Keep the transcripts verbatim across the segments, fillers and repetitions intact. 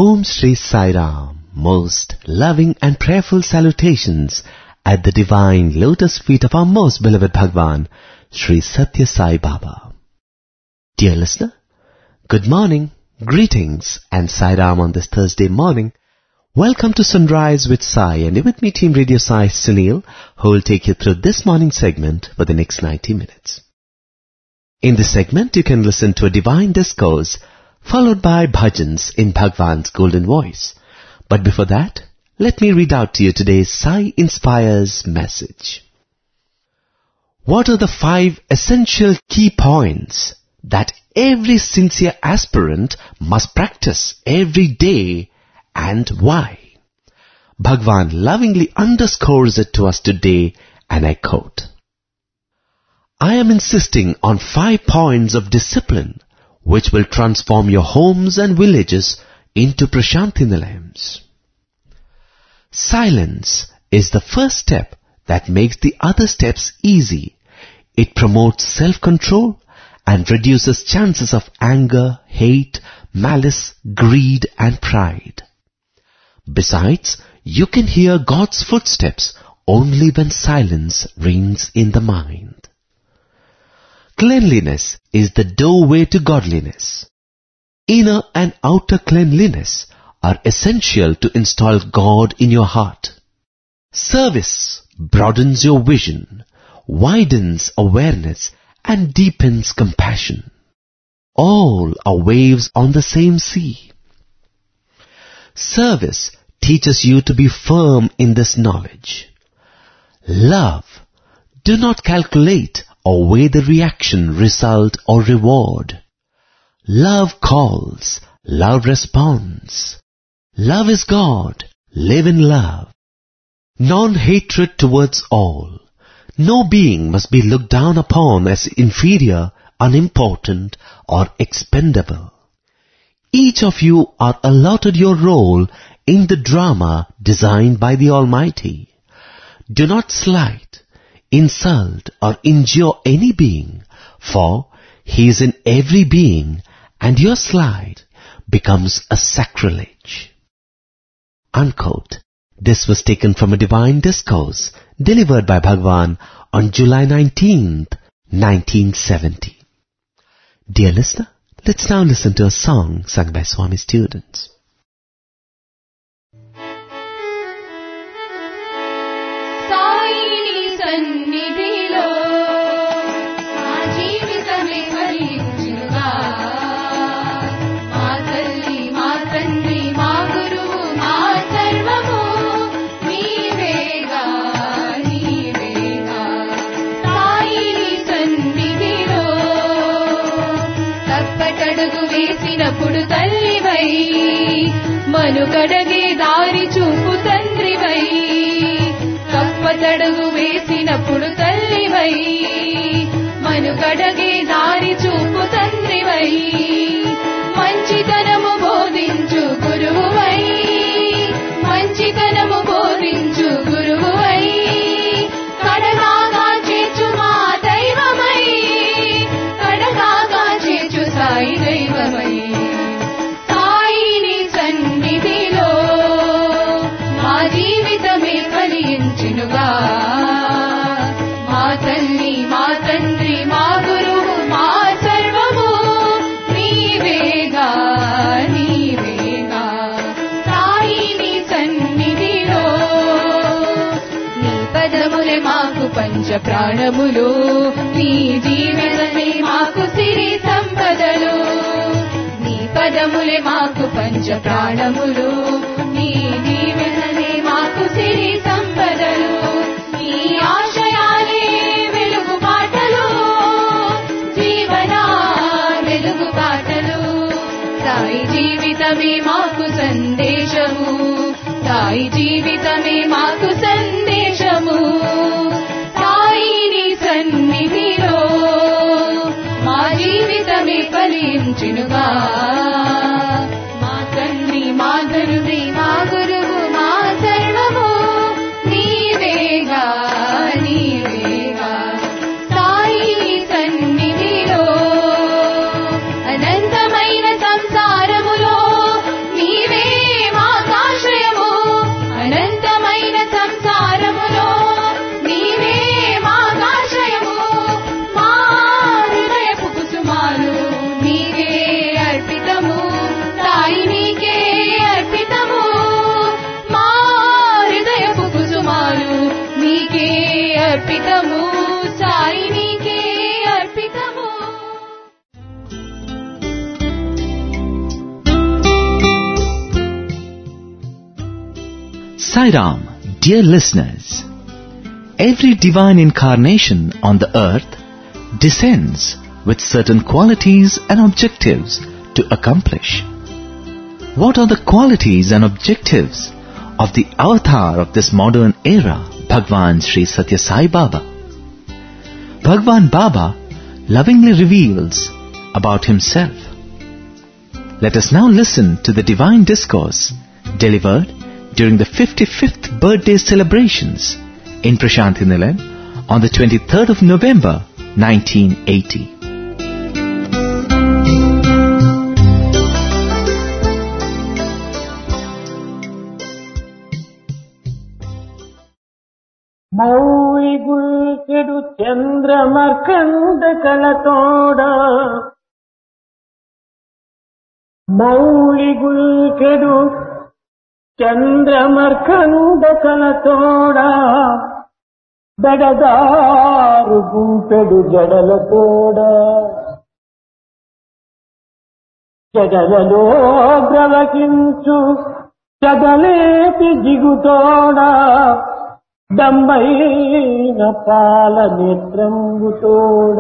Om Shri Sai Ram, most loving and prayerful salutations at the divine lotus feet of our most beloved Bhagwan, Shri Satya Sai Baba. Dear listener, good morning, greetings and Sai Ram on this Thursday morning. Welcome to Sunrise with Sai, and with me Team Radio Sai Sunil, who will take you through this morning segment for the next ninety minutes. In this segment you can listen to a divine discourse followed by bhajans in Bhagwan's golden voice. But before that, let me read out to you today's Sai Inspires message. What are the five essential key points that every sincere aspirant must practice every day, and why? Bhagwan lovingly underscores it to us today, and I quote, I am insisting on five points of discipline which will transform your homes and villages into Prashanti Nilayams. Silence is the first step that makes the other steps easy. It promotes self-control and reduces chances of anger, hate, malice, greed and pride. Besides, you can hear God's footsteps only when silence reigns in the mind. Cleanliness is the doorway to godliness. Inner and outer cleanliness are essential to install God in your heart. Service broadens your vision, widens awareness, and deepens compassion. All are waves on the same sea. Service teaches you to be firm in this knowledge. Love, do not calculate or weigh the reaction, result or reward. Love calls, love responds. Love is God, live in love. Non-hatred towards all. No being must be looked down upon as inferior, unimportant or expendable. Each of you are allotted your role in the drama designed by the Almighty. Do not slight, insult or injure any being, for He is in every being, and your slight becomes a sacrilege. Unquote. This was taken from a divine discourse delivered by Bhagwan on July nineteenth, nineteen seventy. Dear listener, let's now listen to a song sung by Swami students. వేసినప్పుడు తల్లివై మనుకడగే దారి చూపు తండ్రివై తప్పతడుగు వేసినప్పుడు తల్లివై మనుకడగే దారి చూపు తండ్రివై మంచితనము బోధించు గురువువై మంచితనము బోధించు గురువువై కడగాగా చేర్చు మా దైవమై కడగాగా చేర్చు సాయి దైవమై సాయిని సన్నిధిలో మా జీవితమే ఫలించునుగా మా తల్లి మా తండ్రి మా గురువు మా సర్వము నీవేగా నీవేగా సాయిని సన్నిధిలో నీ పదములే మాకు పంచ ప్రాణములు నీ జీవితమే మాకు సిరి సంపదలు నీ పదములే మాకు పంచ ప్రాణములు నీ జీవితమే మాకు సిరి సంపదలు నీ ఆశయాలే వెలుగు బాటలు జీవన వెలుగు బాటలు సాయి జీవితమే మాకు సందేశము సాయి జీవితమే మాకు సందేశము సాయిని సన్నిధిలో మా జీవితమే ఫలించునుగా మా తండ్రి మా తండ్రి మా గురువు మా సర్వము నీవేగా నీవేగా సాయిని సన్నిధిలో అనంతమైన సంసారములో నీవే Sai Ram, dear listeners, every divine incarnation on the earth descends with certain qualities and objectives to accomplish. What are the qualities and objectives of the avatar of this modern era, Bhagwan Sri Satya Sai Baba? Bhagwan Baba lovingly reveals about himself. Let us now listen to the divine discourse delivered during the fifty-fifth birthday celebrations in Prashanthi Nilayam on the twenty-third of November nineteen eighty. మౌళిగుల్ కెడు చంద్రమర్కండ కళతోడ మౌళిగుల్ కెడు చంద్రమర్కండ కళతోడ బెడదారు గుంపెడు జడలతోడ జడలలో బ్రవకించు చదలేటి జిగుతోడ దంబైన పాల నేత్రంబుతోడ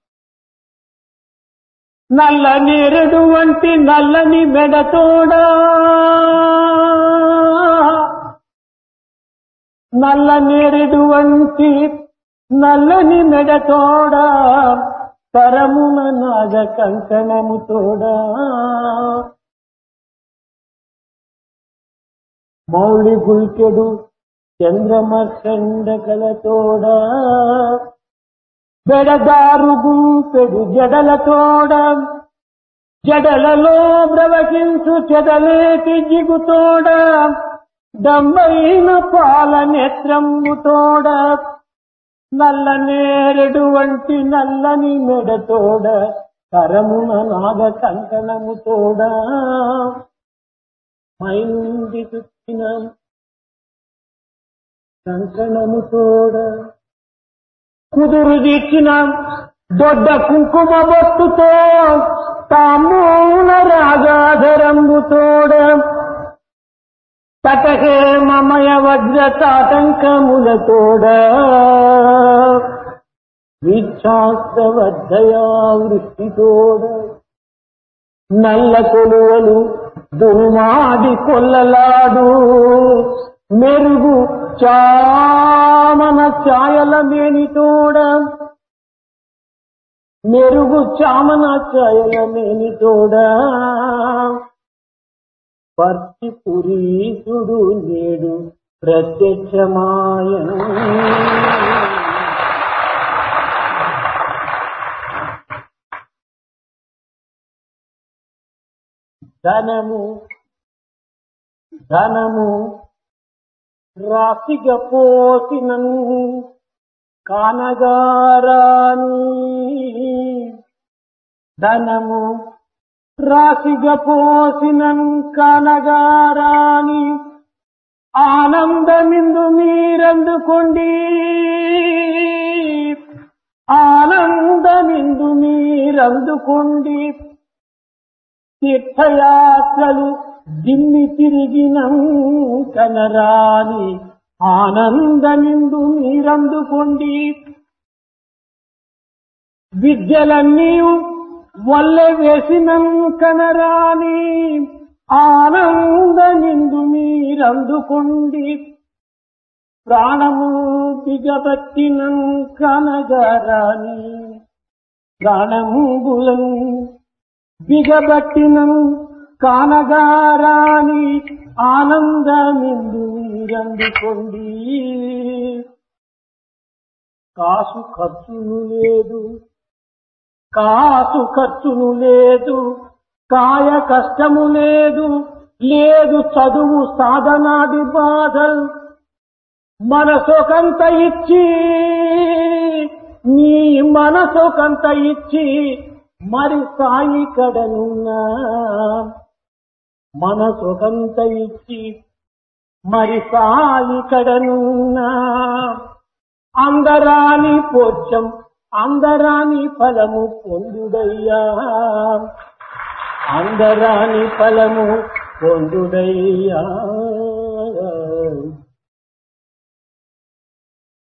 నల్ల నేరుడు వంటి నల్లని మెడతోడ నల్ల నేరుడు వంటి నల్లని మెడతోడ పరమున నాగ కంకణముతోడ మౌళి గుల్కెడు చంద్రమర్కండ కళతోడ బెడదారు గుంపెడు జడలతోడ జడలలో బ్రవకించు చెదలేటి జిగుతోడ దమ్మైన పాల నేత్రమ్ముతోడ నల్ల నేరెడు వంటి నల్లని మెడతోడ కరమున నాగ కంకణముతోడ మైంది చుట్టిన కంకణముతోడ కుదురు దీచిన దొడ్డ కుంకుమ బొట్టుతో తామూల రాగాధరంబుతోడ తటకే మమయ వజ్ర తాటంకములతోడ విచ్ఛాస్త్రవర్ధయా వృష్టితోడ నల్ల కొలువలు దుర్మాడి కొల్లలాడు మెరుగు చామన ఛాయల మేనితోడ మెరుగు చామన ఛాయల మేనితోడ పర్తి పురీసుడు నేడు ప్రత్యక్షమాయను ధనము ధనము రాశిగ పోసినను కానగారాని ధనము రాశిగ పోసినను కానగారాని ఆనందమిందు మీరందుకోండి ఆనందమిందు మీరందుకోండి తీర్థయాత్రలు దిమ్మి తిరిగినం కనరాని ఆనందమిందు మీరందుకోండి విద్యలన్నీ వల్లె వేసినం కనరాని ఆనందమిందు మీరందుకోండి ప్రాణము బిగబట్టినం కనగరాని ప్రాణము బులం బిగబట్టినం కానగారాని ఆనందమిందు మీరందుకోండి కాసు ఖర్చును లేదు కాసు ఖర్చును లేదు కాయ కష్టము లేదు లేదు చదువు సాధనాది బాధలు మనసొకంత ఇచ్చి నీ మనసొకంత ఇచ్చి మరి సాయి కడనున్నా మనసొకంత ఇచ్చి మరి సాయి కడనున్నా అందరాని పోచ్చం అందరాని ఫలము పొందుడయ్యా అందరాని ఫలము పొందుడయ్యా.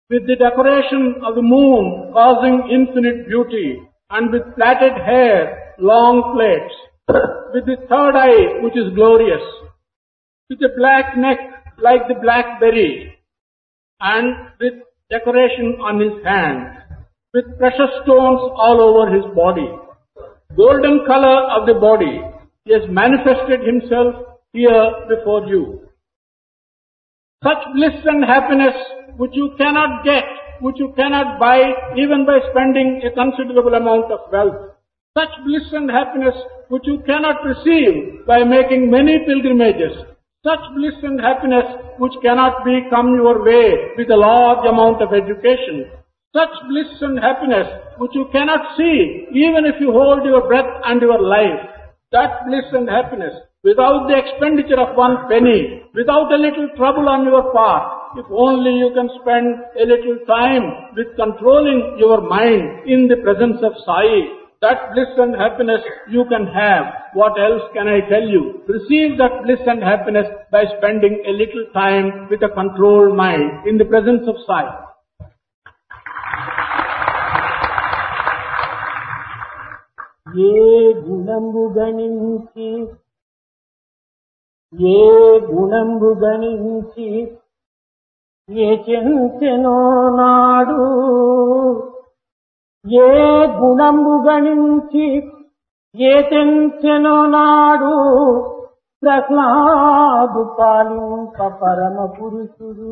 with the decoration of the moon causing infinite beauty, and with plaited hair, long plaits, with the third eye which is glorious, with a black neck like the blackberry, and with decoration on his hand, with precious stones all over his body, golden color of the body, he has manifested himself here before you. Such bliss and happiness which you cannot get, which you cannot buy even by spending a considerable amount of wealth. Such bliss and happiness which you cannot receive by making many pilgrimages. Such bliss and happiness which cannot be come your way with a large amount of education. Such bliss and happiness which you cannot see even if you hold your breath and your life. That bliss and happiness without the expenditure of one penny, without a little trouble on your part, if only you can spend a little time with controlling your mind in the presence of Sai. That bliss and happiness you can have. What else can I tell you? Receive that bliss and happiness by spending a little time with a controlled mind in the presence of Sai. ఏ గుణంబు గణించి ఏ గుణంబు గణించి ఏ చెంచెనో నాడు ఏ గుణంబు గణించి ఏ చెంచెనో నాడు ప్రహ్లాదు పాలింప పరమ పురుషుడు.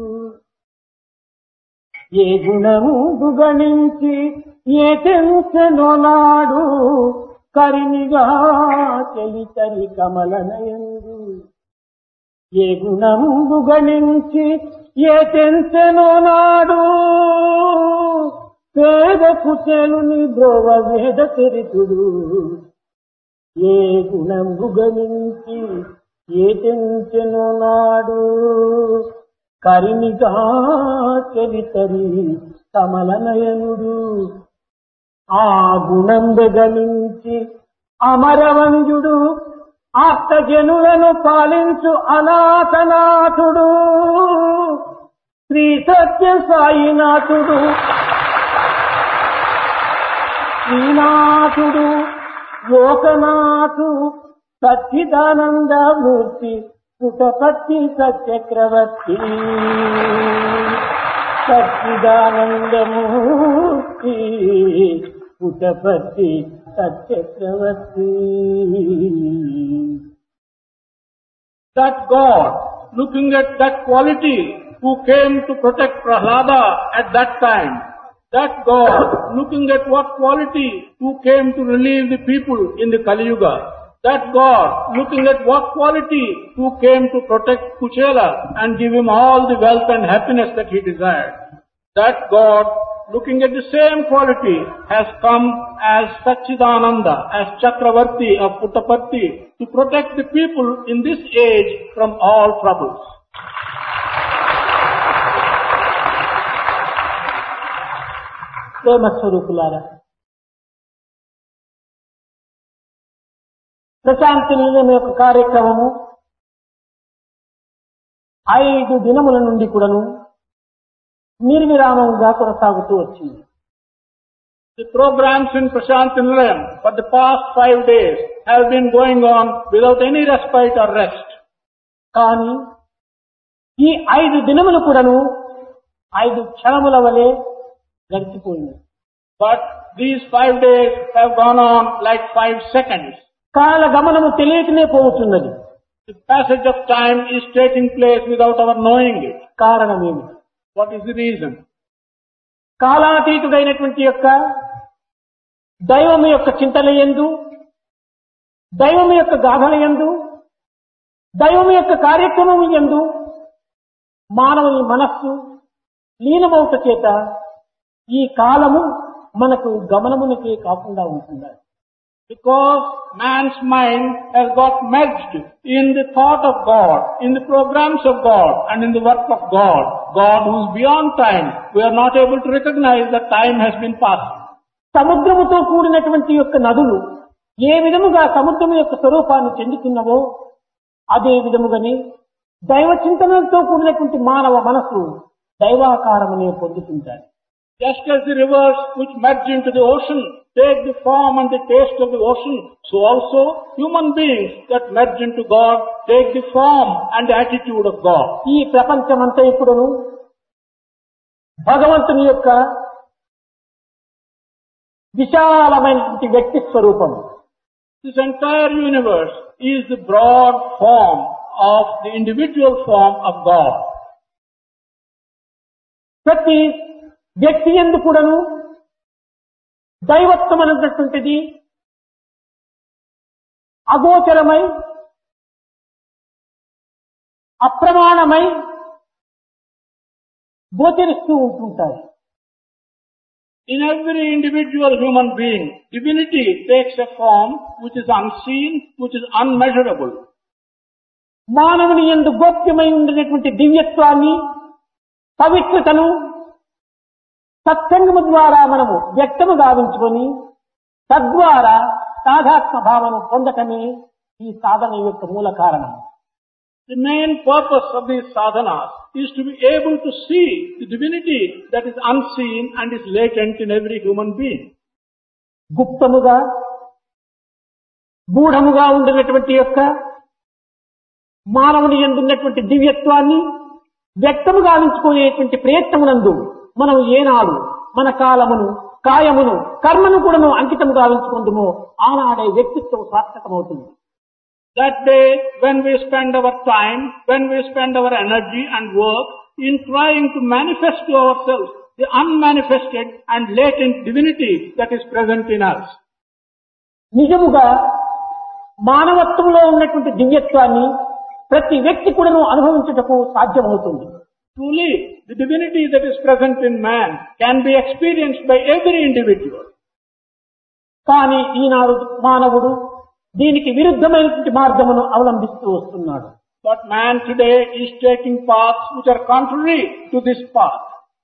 ఏ గుణంబు గణించి ఏ చెంచెనో నాడు కరినిగా చెలితరి కమలనయందు. ఏ గుణంబు గణించి ఏ చెంచెనో నాడు పేద కుచేలుని బ్రోవ వేద చరితుడు. ఏ గుణంబు గణించి ఏ చెంచెనో నాడు కరినిగా చెలితరి కమలనయనుడు. ఆ గుణంబు గణించి అమరవంజుడు ఆప్తజనులను పాలించు అనాథనాథుడు శ్రీ సత్య సాయినాథుడు. శ్రీనాథుడు లోకనాథు Sachidananda Murthy Puttaparthi సత్యక్రవర్తి. Sachidananda Murthy Puttaparthi సత్యక్రవర్తి. That God, looking at that quality who came to protect Prahlada at that time, that God, looking at what quality who came to relieve the people in the Kali Yuga, that God, looking at what quality who came to protect Kuchela and give him all the wealth and happiness that he desired, that God, looking at the same quality, has come as Satchidananda, as Chakravarti of Puttaparthi, to protect the people in this age from all troubles. ప్రేమ స్వరూపులారా, ప్రశాంతి నిలయం యొక్క కార్యక్రమము ఐదు దినముల నుండి కూడాను నిర్విరామంగా కొనసాగుతూ వచ్చింది. The programs in Prashanti Nilayam for the past five days have been going on without any respite or rest. కానీ ఈ ఐదు దినములు కూడాను ఐదు క్షణముల వలె గడిచిపోయింది. But these five days have gone on like five seconds. కాల గమనము తెలియకనే పోతున్నది. The passage of time is taking place without our knowing it. కారణమేమి? What is the reason? కాలాతీతుడైనటువంటి యొక్క దైవము యొక్క చింతనయందు, దైవము యొక్క గాథలయందు, దైవము యొక్క కార్యక్రమము యందు మానవుని మనస్సు లీనమవుట చేత ఈ కాలము మనకు గమనమునకే కాకుండా ఉంటుంది. Because man's mind has got merged in the thought of God, in the programs of God, and in the work of God. God who is beyond time, we are not able to recognize that time has been passed. సముద్రముతో కూడినటువంటి యొక్క నదులు ఏ విధముగా సముద్రము యొక్క స్వరూపాన్ని చెందుతున్నవో అదే విధముగానే దైవ చింతనతో కూడినటువంటి మానవ మనస్సు దైవాకారమునే పొందుతుంటారు. Just as the rivers which merge into the ocean take the form and the taste of the ocean, so also human beings that merge into God take the form and the attitude of God. ఈ ప్రపంచమంతా ఇప్పుడును భగవంతుని యొక్క విశాలమైనటువంటి వ్యక్తి స్వరూపం. This entire universe is the broad form of the individual form of God. ప్రతి వ్యక్తి యందు కూడాను దైవత్వం అనేటటువంటిది అగోచరమై అప్రమాణమై గోచరిస్తూ ఉంటుంటాయి. In every individual human being, divinity takes a form which is unseen, which is unmeasurable. మానవుని యందు గోప్యమై ఉండేటువంటి దివ్యత్వాన్ని, పవిత్రతను సత్సంగము ద్వారా మనము వ్యక్తము గావించుకొని తద్వారా సాధాత్మ భావము పొందటమే ఈ సాధన యొక్క మూల కారణం. The main purpose of these sadhanas is to be able to see the divinity that is unseen and is latent in every human being. గుప్తముగా గూఢముగా ఉండినటువంటి యొక్క మానవుని యందు ఉన్నటువంటి దివ్యత్వాన్ని వ్యక్తము గావించుకునేటువంటి ప్రయత్నమునందు మనం ఏనాడు మన కాలమును, కాయమును, కర్మను కూడాను అంకితం గావించుకుందుమో ఆనాడే వ్యక్తిత్వం సార్థకమవుతుంది. That day when we spend our time, when we spend our energy and work in trying to manifest to ourselves the unmanifested and latent divinity that is present in us. నిజముగా మానవత్వంలో ఉన్నటువంటి దివ్యత్వాన్ని ప్రతి వ్యక్తి కూడాను అనుభవించుటకు సాధ్యమవుతుంది. Truly, the divinity that is present in man can be experienced by every individual. కానీ ఈనాడు మానవుడు దీనికి విరుద్ధమైనటువంటి మార్గమును అవలంబిస్తూ వస్తున్నాడు. But man today is taking paths which are contrary to this path.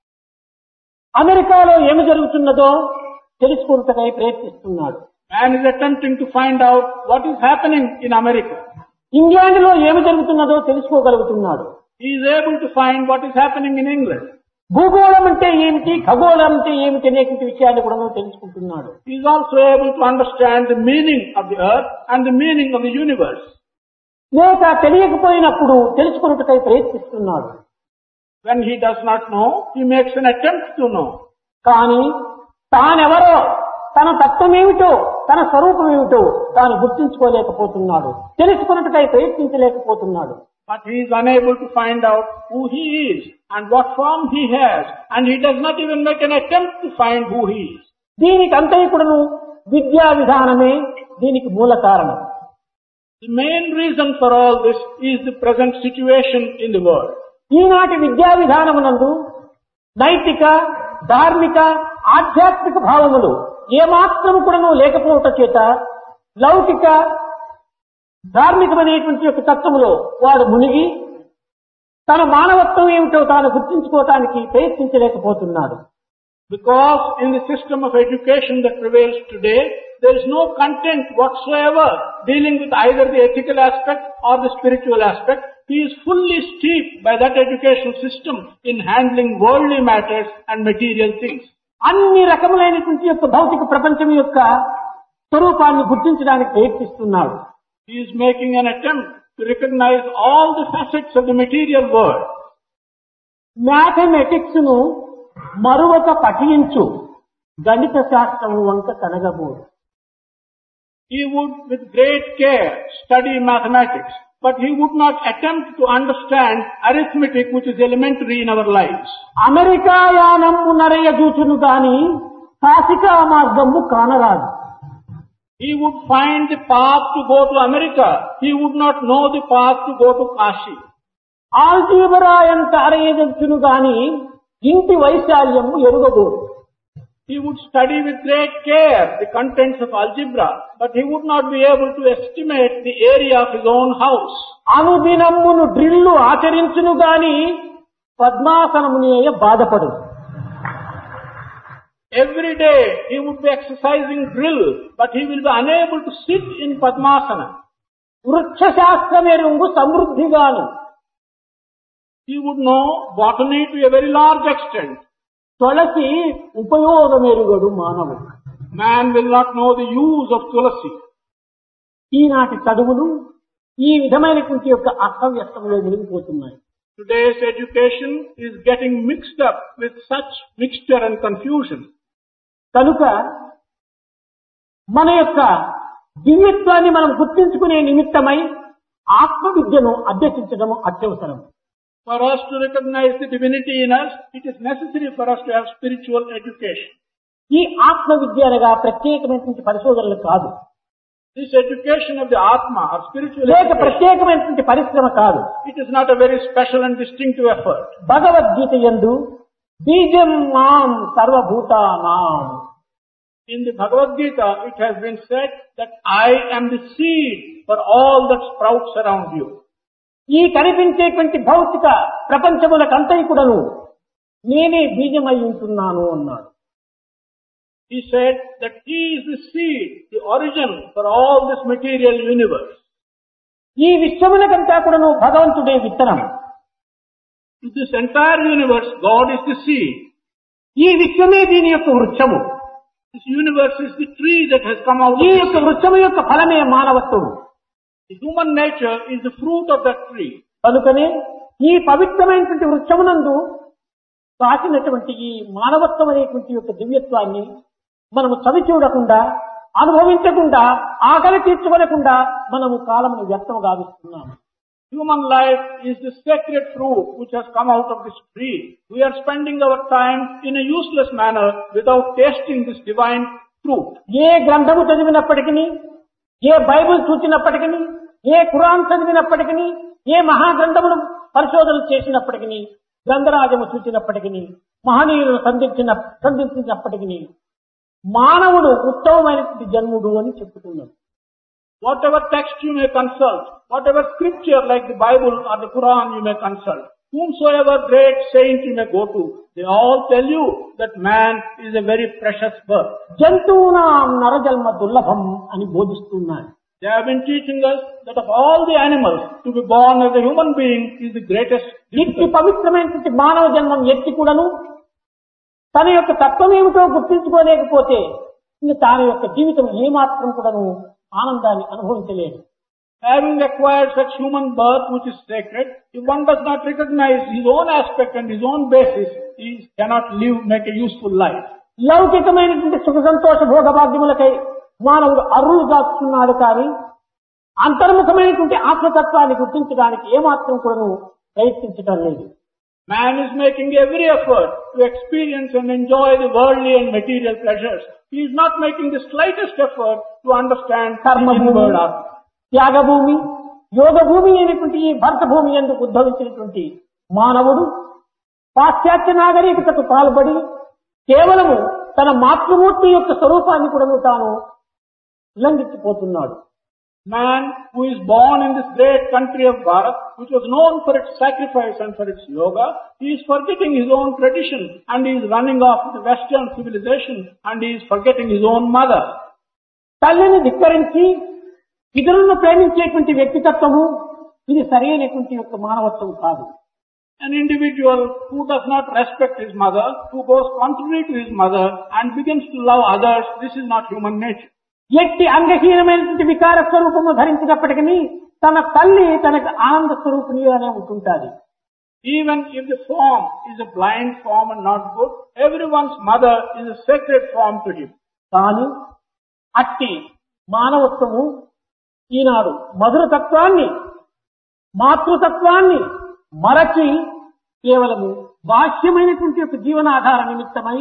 అమెరికాలో ఏమి జరుగుతున్నదో తెలుసుకుంటకై ప్రయత్నిస్తున్నాడు. Man is attempting to find out what is happening in America. England లో ఏమి జరుగుతున్నదో తెలుసుకోగలుగుతున్నాడు. He is able to find what is happening in England. భూగోళం అంటే ఏమిటి, ఖగోళం అంటే ఏమిటి అనేటువంటి విషయాన్ని కూడా తెలుసుకుంటున్నాడు. He is also able to understand the meaning of the earth and the meaning of the universe. లేక తెలియకపోయినప్పుడు తెలుసుకున్నట్టుకై ప్రయత్నిస్తున్నాడు. When he does not know, he makes an attempt to know. కానీ తానెవరో, తన తత్వమేమిటో, తన స్వరూపమేమిటో తాను గుర్తించుకోలేకపోతున్నాడు, తెలుసుకున్నట్టుకై ప్రయత్నించలేకపోతున్నాడు. But he is unable to find out who he is and what form he has, and he does not even make an attempt to find who he is. దీనికి అంతైకుడును విద్యా విధానమే దీనికి మూల కారణం. The main reason for all this is the present situation in the world. ఈనాటి విద్యా విధానమునందు నైతిక, ధార్మిక, ఆధ్యాత్మిక భావములు ఏమాత్రము కూడాను లేకపోవటం చేత లౌకిక ధార్మికమైనటువంటి యొక్క తత్వములో వాడు మునిగి తన మానవత్వం ఏమిటో తాను గుర్తించుకోవటానికి ప్రయత్నించలేకపోతున్నాడు. Because in the system of education that prevails today, there is no content whatsoever dealing with either the ethical aspect or the spiritual aspect. He is fully steeped by that education system in handling worldly matters and material things. అన్ని రకములైనటువంటి యొక్క భౌతిక ప్రపంచం యొక్క స్వరూపాన్ని గుర్తించడానికి ప్రయత్నిస్తున్నాడు. He is making an attempt to recognize all the facets of the material world. Mathematics ను మరొక పఠించు, గణిత శాస్త్రము వంక కనగబోడు. He would with great care study mathematics, but he would not attempt to understand arithmetic which is elementary in our lives. America యానము నరయ చూచును గాని కాశికా మార్గము కానరాదు. He would find the path to go to America. He would not know the path to go to Kashi. Algebra ఎంత అరయదచ్చును గాని ఇంటి వైశాల్యము ఎరుగబోదు. He would study with great care the contents of algebra, but he would not be able to estimate the area of his own house. అనుదినమును drill ఆచరించును గాని పద్మాసనమునేయ బాధపడు. Every day he would be exercising drill, but he will be unable to sit in Padmasana. వృక్ష శాస్త్రమెరుంగు సమృద్ధిగాను he would know botany to a very large extent. తులసి ఉపయోగమెరుగడు మానవుడు. Man will not know the use of tulasi. ఈనాటి చదువులు ఈ విధమైనటువంటి యొక్క అస్తవ్యస్తంలో మునిగిపోతున్నాయి. Today's education is getting mixed up with such mixture and confusion. కనుక మన యొక్క దివ్యత్వాన్ని మనం గుర్తించుకునే నిమిత్తమై ఆత్మ విద్యను అభ్యసించడం అత్యవసరం. For us to recognize the divinity in us, it is necessary for us to have spiritual education. ఈ ఆత్మ విద్య అనగా ప్రత్యేకమైనటువంటి పరిశోధనలు కాదు, This education of the Atma or spiritual లేక education, ప్రత్యేకమైనటువంటి పరిశ్రమ కాదు. it is not a very special and distinctive effort. Bhagavad Gita యందు బీజం మాం సర్వభూతానాం, In the Bhagavad Gita, it has been said that I am the seed for all that sprouts around you. ఈ కనిపించేటువంటి భౌతిక ప్రపంచములకంతైకుడను నేనే బీజమై ఉంటున్నాను అన్నాడు. He said that he is the seed, the origin for all this material universe. ఈ విశ్వములకంతా కూడాను భగవంతుడే విత్తనం. To this entire universe, God is the seed. ఈ విశ్వమే దీని యొక్క వృక్షము. This universe is the tree that has come out of ఈ the యొక్క seed. వృక్షము యొక్క ఫలమే మానవత్వము. The human nature is the fruit of that tree. కనుకనే ఈ పవిత్రమైనటువంటి వృక్షమునందు కాసినటువంటి ఈ మానవత్వం అనేటువంటి యొక్క దివ్యత్వాన్ని మనము చవి చూడకుండా, అనుభవించకుండా, ఆకలి తీర్చుకోలేకుండా మనము కాలమును వ్యర్థము గావిస్తున్నాము. Human life is the sacred fruit which has come out of this tree. We are spending our time in a useless manner without tasting this divine fruit. ఏ గ్రంథము చదివినప్పటికీ, ఏ బైబిల్ చూచినప్పటికీ, ఏ ఖురాన్ చదివినప్పటికీ, ఏ మహాగ్రంథమును పరిశోధన చేసినప్పటికీ, గ్రంథరాజము చూచినప్పటికీ, మహనీయులను సంధించిన సంధించినప్పటికీ మానవుడు ఉత్తమమైనటువంటి జన్ముడు అని చెప్పుతున్నాడు. Whatever text you may consult, whatever scripture like the Bible or the Quran you may consult, whomsoever great saint you may go to, they all tell you that man is a very precious birth. జంతువునాం నరజన్మ దుర్లభం అని బోధిస్తున్నాడు. They have been teaching us that of all the animals, to be born as a human being is the greatest. ఇట్టి పవిత్రమైనటువంటి మానవ జన్మం ఎత్తి కూడాను తన యొక్క తత్వం ఏమిటో గుర్తించుకోలేకపోతే ఇంక తన యొక్క జీవితం ఏమాత్రం కూడాను ఆనందాన్ని అనుభవించలేదు. Having acquired such human birth which is sacred, if one does not recognize his own aspect and his own basis, he cannot live, make a useful life. లౌకికమైనటువంటి సుఖ సంతోష భోగభాగ్యములకై మానవుడు అర్రులు దాచుతున్నాడు కానీ అంతర్ముఖమైనటువంటి ఆత్మతత్వాన్ని గుర్తించడానికి ఏమాత్రం కూడాను ప్రయత్నించడం లేదు. Man is making every effort to experience and enjoy the worldly and material pleasures. He is not making the slightest effort to understand the కర్మభూమి, inward aspect. Thyagabhoomi, యోగ భూమి అనేటువంటి ఈ భరత భూమి ఎందుకు ఉద్భవించినటువంటి మానవుడు పాశ్చాత్య నాగరికతకు పాల్పడి కేవలము తన మాతృమూర్తి యొక్క స్వరూపాన్ని కూడా తాను ఉల్లంఘించిపోతున్నాడు. Man who is born in this great country of Bharat, which was known for its sacrifice and for its yoga, he is forgetting his own tradition and he is running off to the Western civilization and he is forgetting his own mother. తల్లిని ధిక్కరించి ఇతరులను ప్రేమించేటువంటి వ్యక్తిత్వము ఇది సరైనటువంటి యొక్క మానవత్వం కాదు. An individual who does not respect his mother, who goes contrary to his mother and begins to love others, this is not human nature. ఎట్టి అంగహీనమైనటువంటి వికార స్వరూపము ధరించినప్పటికీ తన తల్లి తనకు ఆనంద స్వరూపిణిగానే ఉంటుంటాది. Even if the form is a blind form and not good, everyone's mother is a sacred form to him. కానీ అట్టి మానవత్వము ఈనాడు మధురతత్వాన్ని, మాతృతత్వాన్ని మరచి కేవలము బాహ్యమైనటువంటి యొక్క జీవనాధార నిమిత్తమై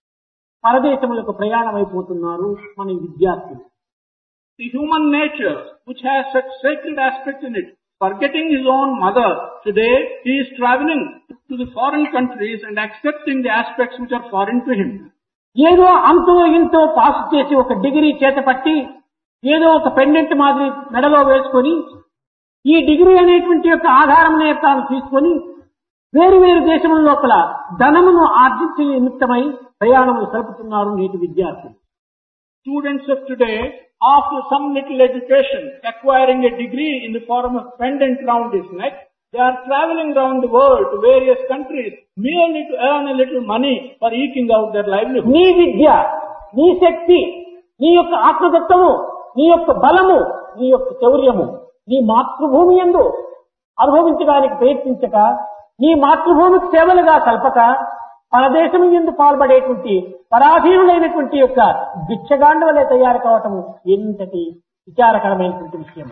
పరదేశములకు ప్రయాణమైపోతున్నారు మన విద్యార్థులు. The human nature, which has such sacred aspect in it, forgetting his own mother, today he is traveling to the foreign countries and accepting the aspects which are foreign to him. ఏదో అంతో ఇంతో pass చేసి ఒక degree చేతపట్టి ఏదో ఒక pendant మాదిరి మెడలో వేసుకొని ఈ డిగ్రీ అనేటువంటి యొక్క ఆధారం తాను తీసుకొని వేరు వేరు దేశముల లోపల ధనమును ఆర్జించే నిమిత్తమై ప్రయాణములు సరుపుతున్నారు నేటి విద్యార్థులు. Students of today, after some little education, acquiring a degree in the form of pendant round his neck, They are traveling around the world to various countries merely to earn a little money for eking out their livelihood. నీ విద్య, నీ శక్తి, నీ యొక్క ఆత్మతత్వము, నీ యొక్క బలము, నీ యొక్క శౌర్యము నీ మాతృభూమి యందు అనుభవించడానికి ప్రయత్నించక, నీ మాతృభూమికి సేవలుగా కల్పక, పరదేశం యందు పాల్పడేటువంటి పరాధీనులైనటువంటి యొక్క భిక్షగాండ వలె తయారు కావటం ఎంతటి విచారకరమైనటువంటి విషయం.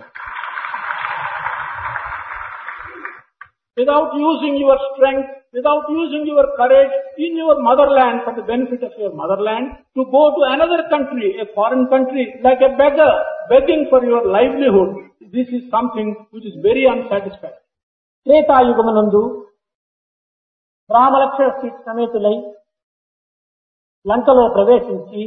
Without using your strength, without using your courage in your motherland for the benefit of your motherland, to go to another country, a foreign country, like a beggar, begging for your livelihood, this is something which is very unsatisfactory. త్రేతాయుగమునందు Ramalakshmana Sita సమేతులై లంకలో ప్రవేశించి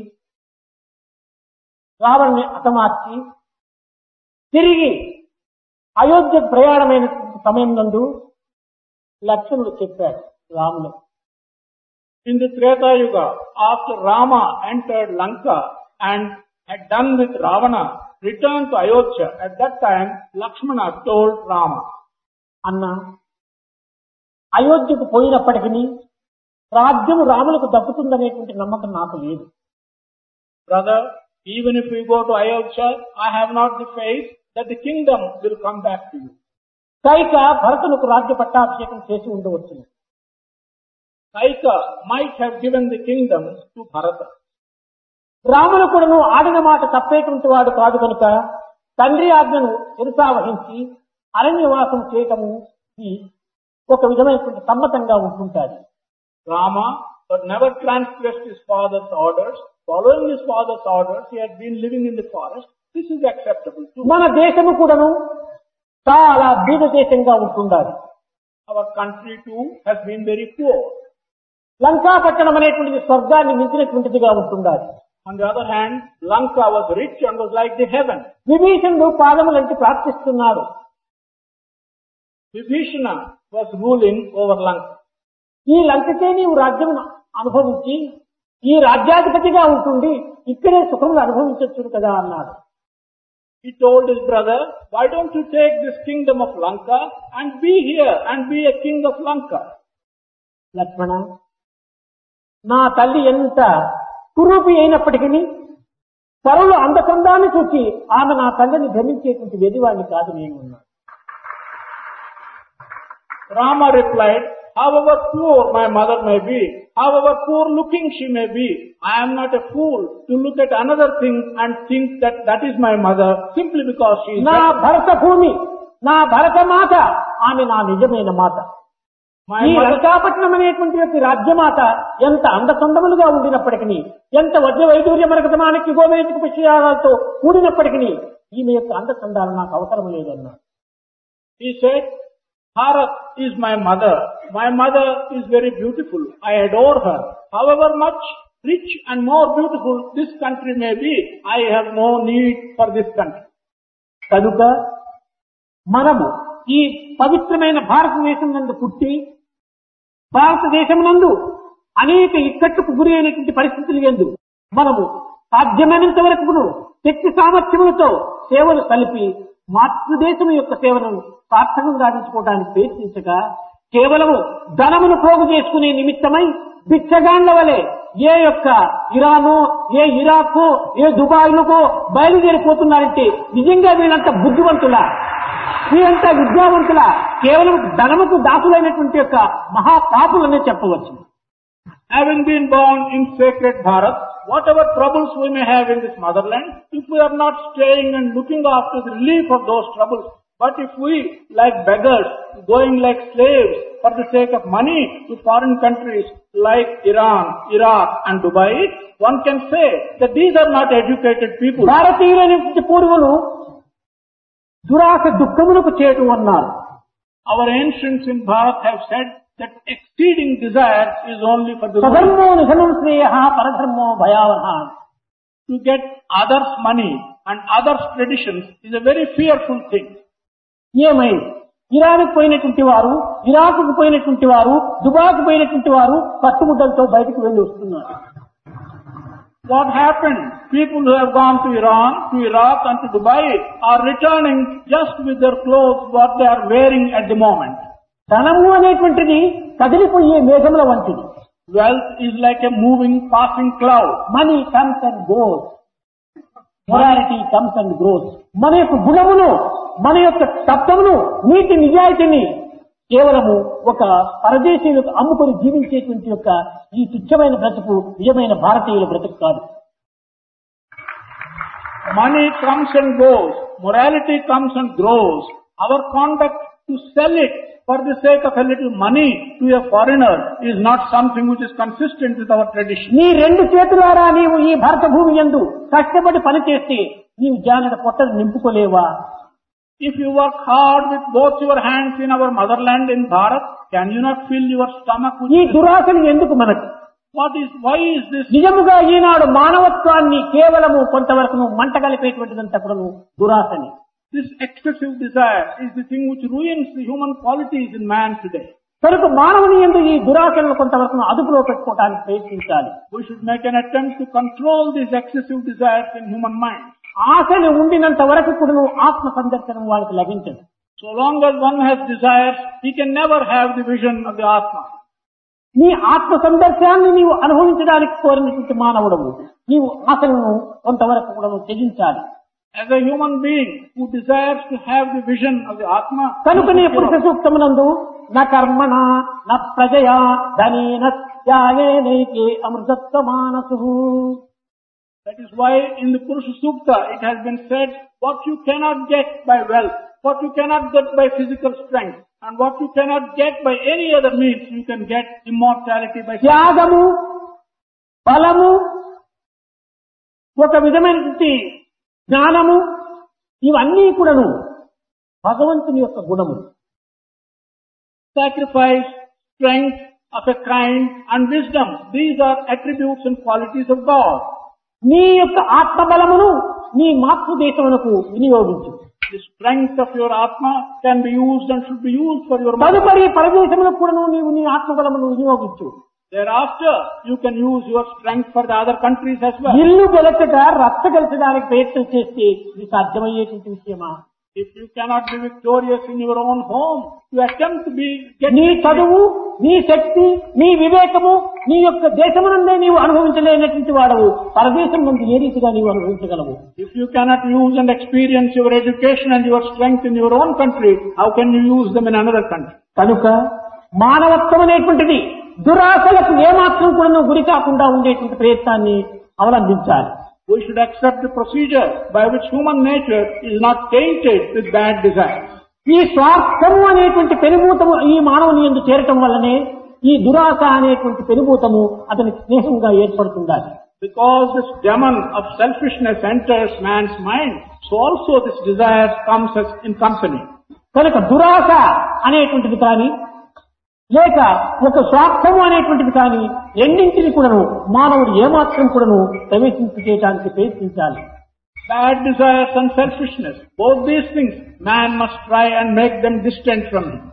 రావణ్ణి హతమార్చి తిరిగి అయోధ్య ప్రయాణమైన సమయం నందు లక్ష్మణుడు చెప్పాడు రాముడు. In the Treta Yuga, after Rama entered Lanka and had done with Ravana, returned to Ayodhya, at that time Lakshmana told Rama, అన్న, అయోధ్యకు పోయినప్పటికీ రాజ్యము రాములకు దక్కుతుందనేటువంటి నమ్మకం నాకు లేదు. brother, even if we go to Ayodhya, I have not the faith that the kingdom will come back to you. Kaika భరతులకు రాజ్య పట్టాభిషేకం చేసి ఉండవచ్చు. Kaika might have given the kingdom to Bharata. రాముడు కూడాను ఆడిన మాట తప్పేటువంటి వాడు కాదు కనుక తండ్రి ఆజ్ఞను శిరసావహించి అరణ్యవాసం చేయటము ఇది ఒక విధమైనటువంటి సమ్మతంగా ఉంటుంటాది. Rama but never transgressed his father's orders. Following his father's orders, he had been living in the forest. This is acceptable too. మన దేశము కూడాను చాలా బీద దేశంగా ఉంటుండాలి. Our country too has been very poor. Lanka పట్టణం అనేటువంటిది స్వర్గాన్ని మించినటువంటిదిగా ఉంటుండాలి. On the other hand, Lanka was rich and was like the heaven. విభీషణుడు పాదములంటి ప్రార్థిస్తున్నాడు. Vibhishana was ruling over Lanka. ఈ లంకకే నీవు రాజ్యమును అనుభవించి ఈ రాజ్యాధిపతిగా ఉంటుంది ఇక్కడే సుఖములు అనుభవించవచ్చు కదా అన్నాడు. He told his brother, why don't you take this kingdom of Lanka and be here and be a king of Lanka? లక్ష్మణ, నా తల్లి ఎంత కురూపి అయినప్పటికీ పరుల అందచందాన్ని చూసి ఆమె నా తల్లిని భ్రమించేటువంటి వెదివాడిని కాదు నేను ఉన్నాను. Rama replied, however poor my mother may be, however poor looking she may be, I am not a fool to look at another thing and think that that is my mother simply because she is నా better. భరత భూమి, నా భరత మాత, ఆమె నా నిజమైన మాత. My ఈ mother, Lankapatnam అనేటువంటి యొక్క రాజ్యమాత ఎంత అందసందములుగా ఉండినప్పటికీ, ఎంత వజ్ర వైడూర్య మరకతమానికి గోమేతిక విషయాలతో కూడినప్పటికీ ఈమె యొక్క అందచందాలు నాకు అవసరం లేదన్నా. he said, Bharat is my mother. My mother is very beautiful. I adore her. However much rich and more beautiful this country may be, I have no need for this country. కనుక మనము ఈ పవిత్రమైన భారతదేశం నందు పుట్టి భారతదేశం నందు అనేక ఇక్కట్టుకు గురి అయినటువంటి పరిస్థితులు ఎందు మనము సాధ్యమైనంత వరకు శక్తి సామర్థ్యములతో సేవలు కలిపి మాతృదేశం యొక్క సేవను సార్థకం గావించుకోవడానికి ప్రయత్నించక కేవలము ధనమును పోగు చేసుకునే నిమిత్తమై బిచ్చగాండ్ల వలె ఏ యొక్క ఇరానో ఏ ఇరాకో ఏ దుబాయ్లకో బయలుదేరిపోతున్నారంటే నిజంగా వీళ్ళంతా బుద్ధివంతులా, వీళ్ళంతా విద్యావంతులా, కేవలం ధనముకు దాసులైనటువంటి యొక్క మహాపాపులనే చెప్పవచ్చు. Having been born in sacred Bharat, whatever troubles we may have in this motherland, if we are not staying and looking after the relief of those troubles, but if we, like beggars, going like slaves for the sake of money to foreign countries like Iran, Iraq and Dubai, one can say that these are not educated people. భారతీయులైనటువంటి పూర్వులు దురాశ దుఃఖములకు చేటు అన్నారు. Our ancients in Bharat have said that exceeding desire is only for the rich. స్వధర్మో నిధనం Shreya పరధర్మో భయావహ. To get others' money and others' traditions is a very fearful thing. ఏమై ఇరాన్కు పోయినటువంటి వారు, ఇరాకుకు పోయినటువంటి వారు, దుబాయ్కు పోయినటువంటి వారు పట్టుముద్దలతో బయటకు వెళ్లి వస్తున్నారు. What happened? People who have gone to Iran, to Iraq and to Dubai are returning just with their clothes what they are wearing at the moment. ధనము అనేటువంటిది కదిలిపోయే మేఘముల వంటిది. Wealth is like a moving, passing cloud. Money comes and goes, morality comes and grows. మన యొక్క గుణమును, మన యొక్క తత్వమును, నీతి నిజాయితీని కేవలము ఒక పరదేశీయులకు అమ్ముకొని జీవించేటువంటి యొక్క ఈ తుచ్చమైన బ్రతుకు నిజమైన భారతీయుల బ్రతుకు కాదు. Money comes and goes, morality comes and grows. Our conduct to sell it for the sake of a little money to a foreigner is not something which is consistent with our tradition. నీ రెండు చేతులారా నీవు ఈ భారత భూమి యందు కష్టపడి పనిచేస్తే నీవు జానడ పొట్టను నింపుకోలేవా? If you work hard with both your hands in our motherland in Bharat, can you not fill your stomach with ఈ దురాశలు ఎందుకు మనకు? what is, why is this? నిజముగా ఈనాడు మానవత్వాన్ని కేవలము కొంతవరకు మంట కలిపేటువంటిదంతా కూడా దురాశని. This excessive desire is the thing which ruins the human qualities in man today. కనుక మానవుని యందు ఈ దురాశలను కొంతవరకు అదుపులో పెట్టుకోవడానికి ప్రయత్నించాలి. We should make an attempt to control these excessive desires in human mind. ఆశలు ఉండినంత వరకు కూడా ఆత్మ సందర్శనం వాళ్ళకి లభించదు. So long as one has desires, he can never have the vision of the Atma. నీ ఆత్మ సందర్శనాన్ని నీవు అనుభవించడానికి కోరినటువంటి మానవుడవు నీవు ఆశలను కొంతవరకు కూడా త్యజించాలి. As a human being who desires to have the vision of the Atma, కనుకనే పురుష సూక్తమునందు న కర్మణ న ప్రజయా ధనేన త్యాగేనైకే అమృతత్వ మానసు. that is why in the Purusha Sukta it has been said, what you cannot get by wealth, what you cannot get by physical strength, and what you cannot get by any other means, you can get immortality by త్యాగము, బలము, ఒక విధమైనటువంటి జ్ఞానము, ఇవన్నీ కూడాను భగవంతుని యొక్క గుణము. sacrifice, strength of a kind, and wisdom. These are attributes and qualities of God. నీ యొక్క ఆత్మబలమును నీ మాతృదేశమునకు వినియోగించు. The strength of your Atma can be used and should be used for your mother. తదుపరి పరదేశములకు కూడాను నీవు నీ ఆత్మబలమును వినియోగించు. Thereafter, you can use your strength for the other countries as well. ఇల్లు గెలచట రచ్చ గెలచడానికి ప్రయత్నం చేస్తే ఇది సాధ్యమయ్యేటువంటి విషయమా? If you cannot be victorious in your own home, you attempt to be get నీ చదువు, నీ శక్తి, నీ వివేకము, నీ యొక్క దేశమునందే నీవు అనుభవించలేనటువంటి వాడవు పరదేశం నుండి ఏ రీతిగా నీవు అనుభవించగలవు? If you cannot use and experience your education and your strength in your own country, how can you use them in another country? కనుక మానవత్వం అనేటువంటిది దురాశలకు ఏమాత్రం కూడా గురి కాకుండా ఉండేటువంటి ప్రయత్నాన్ని అవలంబించాలి. We should accept the procedure by which human nature is not tainted with bad desires. ఈ స్వార్థము అనేటువంటి పెనుభూతము ఈ మానవుని యందు చేరటం వల్లనే ఈ దురాశ అనేటువంటి పెనుభూతము అతనికి స్నేహంగా ఏర్పడుతుండాలి. Because this demon of selfishness enters man's mind, so also this desire comes as in company. కనుక దురాశ అనేటువంటిది కానీ లేక ఒక స్వార్థము అనేటువంటిది కానీ రెండింటిని కూడాను మానవుడు ఏమాత్రం కూడాను ప్రవేశింపచేయడానికి ప్రయత్నించాలి. Bad desires and selfishness, both these things, man must try and make them distant from him.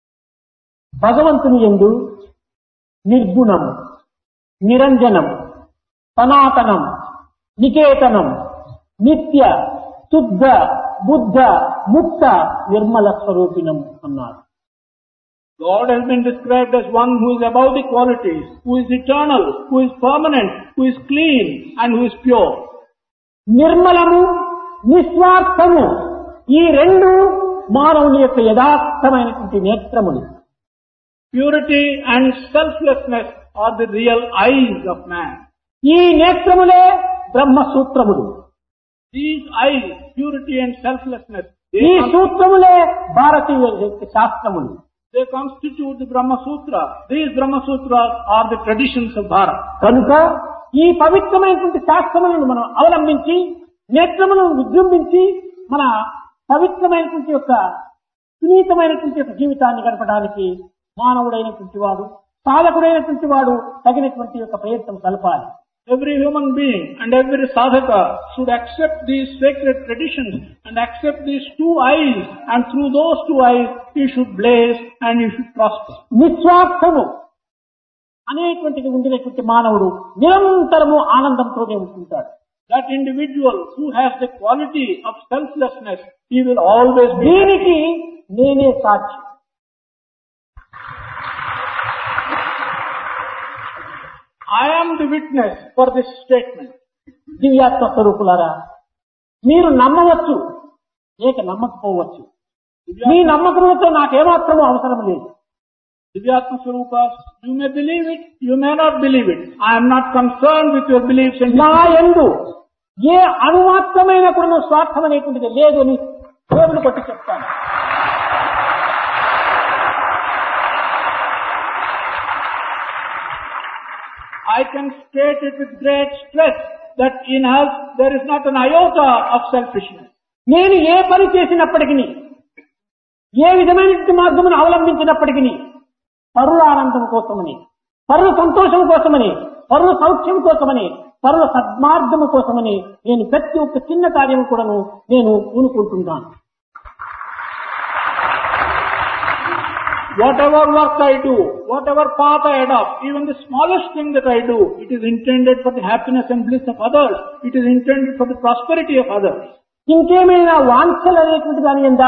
భగవంతుని యందు నిర్గుణం, నిరంజనం, సనాతనం, నికేతనం, నిత్య, శుద్ధ, బుద్ధ, ముక్త, నిర్మల స్వరూపిణం అన్నారు. God has been described as one who is above the qualities, who is eternal, who is permanent, who is clean, and who is pure. నిర్మలము, నిస్వార్థము, ఈ రెండు మానవుని యొక్క యథార్థమైనటువంటి నేత్రములు. Purity and selflessness are the real eyes of man. ఈ నేత్రములే బ్రహ్మసూత్రములు. These eyes, purity and selflessness, ఈ they, సూత్రములే భారతీయ శాస్త్రములు. they constitute the Brahma Sutra. These Brahma Sutras are the traditions of Bharat. కనుక ఈ పవిత్రమైనటువంటి శాస్త్రములను మనం అవలంబించి నేత్రములను విజృంభించి మన పవిత్రమైనటువంటి యొక్క సునీతమైనటువంటి యొక్క జీవితాన్ని గడపడానికి మానవుడైనటువంటి వాడు, సాధకుడైనటువంటి వాడు తగినటువంటి యొక్క ప్రయత్నం కలపాలి. Every human being and every sadhaka should accept these sacred traditions and accept these two eyes, and through those two eyes he should blaze and he should prosper. నిస్వార్థము, అనేటువంటిది ఉండినటువంటి మానవుడు నిరంతరము ఆనందంతోనే ఉంటుంటాడు. That individual who has the quality of selflessness, he will always be. దీనికి నేనే సాక్షి. I am the witness for this statement. దివ్యాత్మ స్వరూపులారా, మీరు నమ్మవచ్చు లేక నమ్మకపోవచ్చు. మీ నమ్మకంతో నాకేమాత్రమూ అవసరం లేదు. Divyatma Swarupas, you may believe it, you may not believe it. I am not concerned with your beliefs and నా యందు ఏ అణుమాత్రమైన కూడా స్వార్థం అనేటువంటిది లేదు అని దేవుని కొట్టి చెప్తాను. I can state it with great stress that in us there is not an iota of selfishness. నేను ఏ పని చేసినప్పటికీ, ఏ విధమైనటువంటి మార్గమును అవలంబించినప్పటికీ పరుల ఆనందం కోసమని, పరుల సంతోషం కోసమని, పరుల సౌఖ్యం కోసమని, పరుల సద్మార్గము కోసమని నేను ప్రతి ఒక్క చిన్న కార్యం కూడాను నేను పూనుకుంటున్నాను. Whatever work I do, whatever path I adopt, even the smallest thing that I do, it is intended for the happiness and bliss of others. It is intended for the prosperity of others. ఇంకేమైనా వాంఛలు అనేటువంటిది కానీ ఉందా?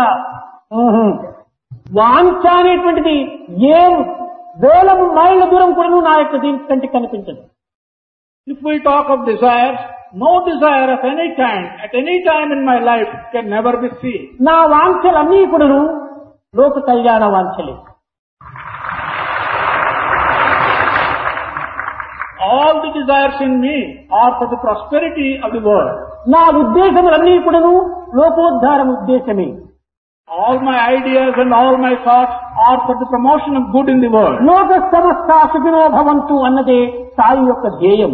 వాంఛ అనేటువంటిది ఏ వేల మైళ్ళ దూరం కూడా నా యొక్క దీని కంటికి కనిపించదు. If we talk of desires, no desire of any kind, at any time in my life, can never be seen. నా వాంఛలన్నీ కూడా లోక కళ్యాణ వాంఛలే. All the desires in me are for the prosperity of the world. నా ఉద్దేశములన్నీ కూడా లోకోద్ధారం ఉద్దేశమే. All my ideas and all my thoughts are for the promotion of good in the world. లోక సమస్త సుఖినో భవంతు అన్నదే సాయి యొక్క ధ్యేయం.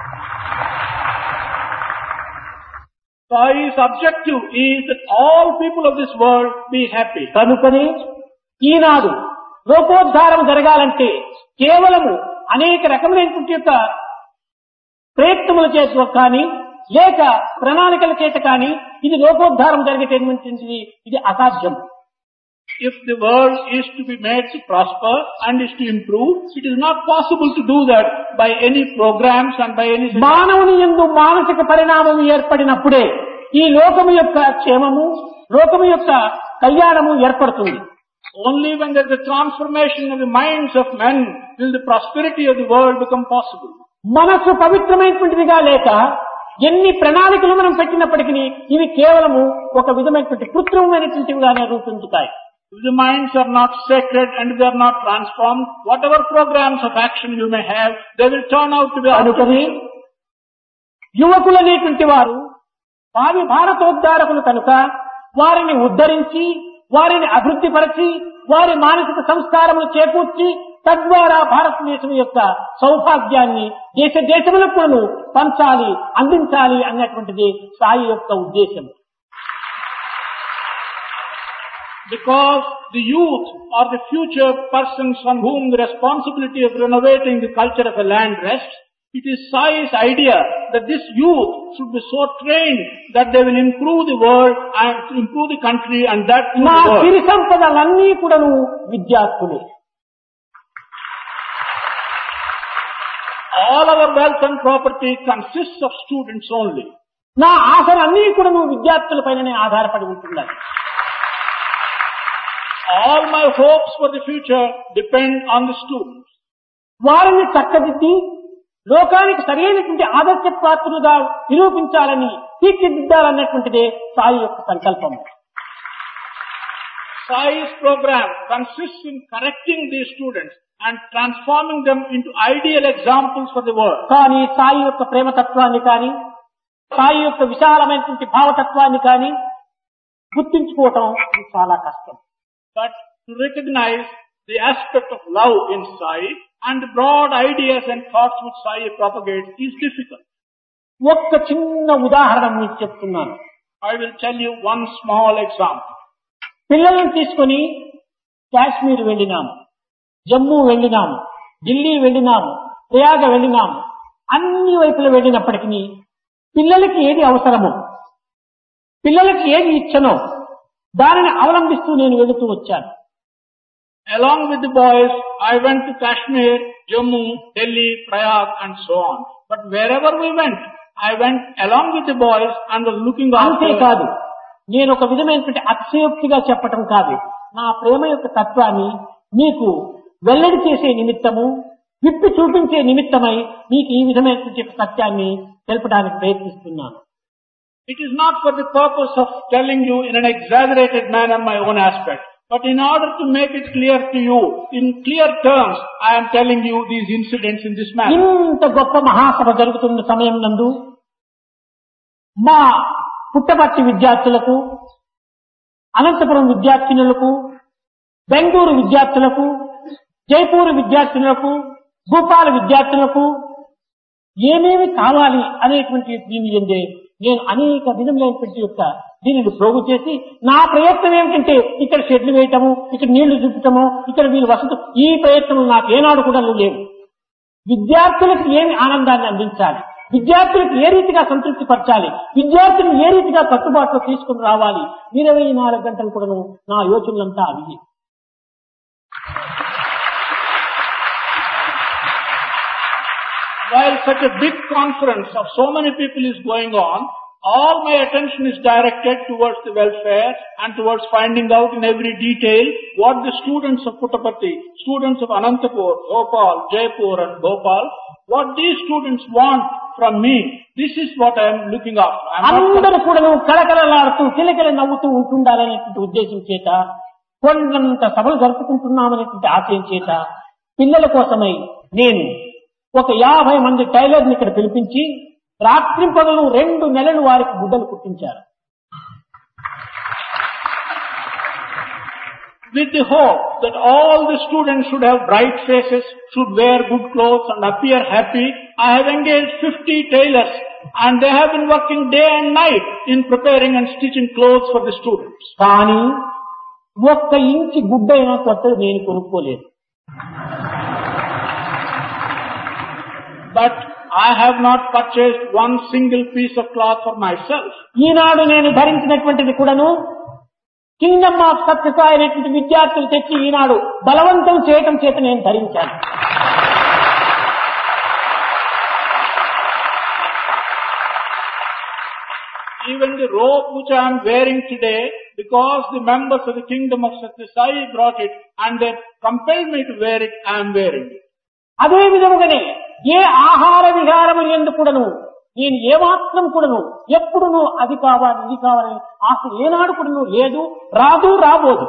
Sai's objective is that all people of this world be happy. కనుకనే ఈనాడు లోకోద్ధారం జరగాలంటే కేవలము అనేక రకమైనటువంటి యొక్క ప్రయత్నముల చేత కానీ లేక ప్రణాళికల చేత కానీ ఇది లోకోద్ధారం జరిగేటటువంటిది ఇది అసాధ్యం. If the world is to be made to prosper and is to improve, it is not possible to do that by any programs and by any... మానవుని యందు మానసిక పరిణామం ఏర్పడినప్పుడే ఈ లోకము యొక్క క్షేమము, లోకము యొక్క కళ్యాణము ఏర్పడుతుంది. Only when there is a transformation of the minds of men will the prosperity of the world become possible. మనస్సు పవిత్రమైనటువంటిదిగా లేక ఎన్ని ప్రణాళికలు మనం పెట్టినప్పటికీ ఇవి కేవలము ఒక విధమైనటువంటి కృత్రిమమైనటువంటివిగానే రూపొందుతాయి. If the minds are not sacred and they are not transformed, whatever programs of action you may have, they will turn out to be అనుకని యువకులనేటువంటి వారు భావి భారతోద్ధారకులు కనుక వారిని ఉద్ధరించి, వారిని అభివృద్ధి పరిచి, వారి మానసిక సంస్కారములు చేకూర్చి తద్వారా భారతదేశం యొక్క సౌభాగ్యాన్ని దేశ దేశములకు పంచాలి, అందించాలి అన్నటువంటిది సాయి యొక్క ఉద్దేశం. Because the youth are the future persons on whom the responsibility of renovating the culture of a land rests, it is Sai's idea that this youth should be so trained that they will improve the world and improve the country and that in మా the world. సిరి సంపదలన్నీ కూడాను విద్యార్థులే. All our wealth and property consists of students only. నా ఆశలన్నీ కూడాను విద్యార్థుల పైననే ఆధారపడి ఉంటున్నాయి. All my hopes for the future depend on the students. వారిని చక్కదిద్ది లోకానికి సరైనటువంటి ఆదర్శ పాత్రులుగా నిరూపించాలని తీర్చిదిద్దాలన్నటువంటిదే సాయి యొక్క సంకల్పం. Sai's program consists in correcting these students and transforming them into ideal examples for the world. కానీ సాయి యొక్క ప్రేమతత్వాన్ని కానీ సాయి యొక్క విశాలమైనటువంటి భావతత్వాన్ని కానీ గుర్తించుకోవటం ఇది చాలా కష్టం. But to recognize the aspect of love in Sai and the broad ideas and thoughts which Sai propagates is difficult. ఒక్క చిన్న ఉదాహరణ మీకు చెప్తున్నాను. I will tell you one small example. పిల్లలను తీసుకొని కాశ్మీర్ వెళ్ళినాము, జమ్మూ వెళ్ళినాము, ఢిల్లీ వెళ్ళినాము, ప్రయాగ వెళ్ళినాము. అన్ని వైపులు వెళ్ళినప్పటికీ పిల్లలకి ఏది అవసరమో, పిల్లలకి ఏది ఇచ్చనో దానిని అవలంబిస్తూ నేను వెళుతూ వచ్చాను. Along with the boys, I went to Kashmir, Jammu, Delhi, Prayag and so on. But wherever we went, I went along with the boys and was looking after. అంతేకాదు నేను ఒక విధమైనటువంటి అతిశయోక్తిగా చెప్పటం కాదు, నా ప్రేమ యొక్క తత్వాన్ని మీకు వెల్లడి చేసే నిమిత్తము, విప్పి చూపించే నిమిత్తమై మీకు ఈ విధమైనటువంటి సత్యాన్ని తెలపడానికి ప్రయత్నిస్తున్నాను. It is not for the purpose of telling you in an exaggerated manner my own aspect, but in order to make it clear to you, in clear terms, I am telling you these incidents in this manner. ఇంత గొప్ప మహాసభ జరుగుతున్న సమయం నందు మా పుట్టపర్తి విద్యార్థులకు, అనంతపురం విద్యార్థినులకు, బెంగళూరు విద్యార్థులకు, జైపూర్ విద్యార్థినులకు, భూపాల విద్యార్థులకు ఏమేమి కావాలి అనేటువంటి దీని ఎందే నేను అనేక విధములైనటువంటి యొక్క దీనిని ప్రోగు చేసి నా ప్రయత్నం ఏమిటంటే ఇక్కడ షెడ్లు వేయటము, ఇక్కడ నీళ్లు చూపటము, ఇక్కడ వీళ్ళు వసతి, ఈ ప్రయత్నం నాకు ఏనాడు కూడా లేవు. విద్యార్థులకు ఏమి ఆనందాన్ని అందించాలి, విద్యార్థులకు ఏ రీతిగా సంతృప్తి పరచాలి, విద్యార్థులను ఏ రీతిగా కట్టుబాటులో తీసుకుని రావాలి, ఇరవై నాలుగు గంటలు కూడా నా యోచనలంతా అవి. While such a big conference of so many people is going on, all my attention is directed towards the welfare and towards finding out in every detail what the students of Puttaparthi, students of Anantapur, Bhopal, Jaipur and Bhopal, what these students want from me. This is what I am looking after. అందరూ కూడా కలకలలాడుతూ కిలకిల నవ్వుతూ ఉంటుండాలనేటువంటి ఉద్దేశం చేత, కొండంత సభలు జరుపుకుంటున్నామనేటువంటి ఆశయం చేత పిల్లల కోసమై నేను ఒక యాభై మంది టైలర్ని ఇక్కడ పిలిపించి రాత్రి పగలు రెండు నెలలు వారికి గుడ్డలు కుట్టించారు. With the hope that all the students should have bright faces, should wear good clothes and appear happy, I have engaged fifty tailors and they have been working day and night in preparing and stitching clothes for the students. కానీ ఒక్క ఇంచి గుడ్డైనా కొత్తది నేను కొనుక్కోలేదు. But I have not purchased one single piece of cloth for myself. ఈనాడు నేను ధరించినటువంటిది కూడాను Kingdom of Sathya Sai అనేటువంటి విద్యార్థులు తెచ్చి ఈనాడు బలవంతం చేయటం చేత నేను ధరించాను. Even the robe which I am wearing today, because the members of the kingdom of Satya Sai brought it and they compelled me to wear it, I am wearing it. అదే విధముగానే ఏ ఆహార విహారములు ఎందుకు కూడాను నేను ఏమాత్రం కూడాను ఎప్పుడునూ అది కావాలి ఇది కావాలని ఆశ ఏనాడు కూడాను లేదు, రాదు, రాబోదు.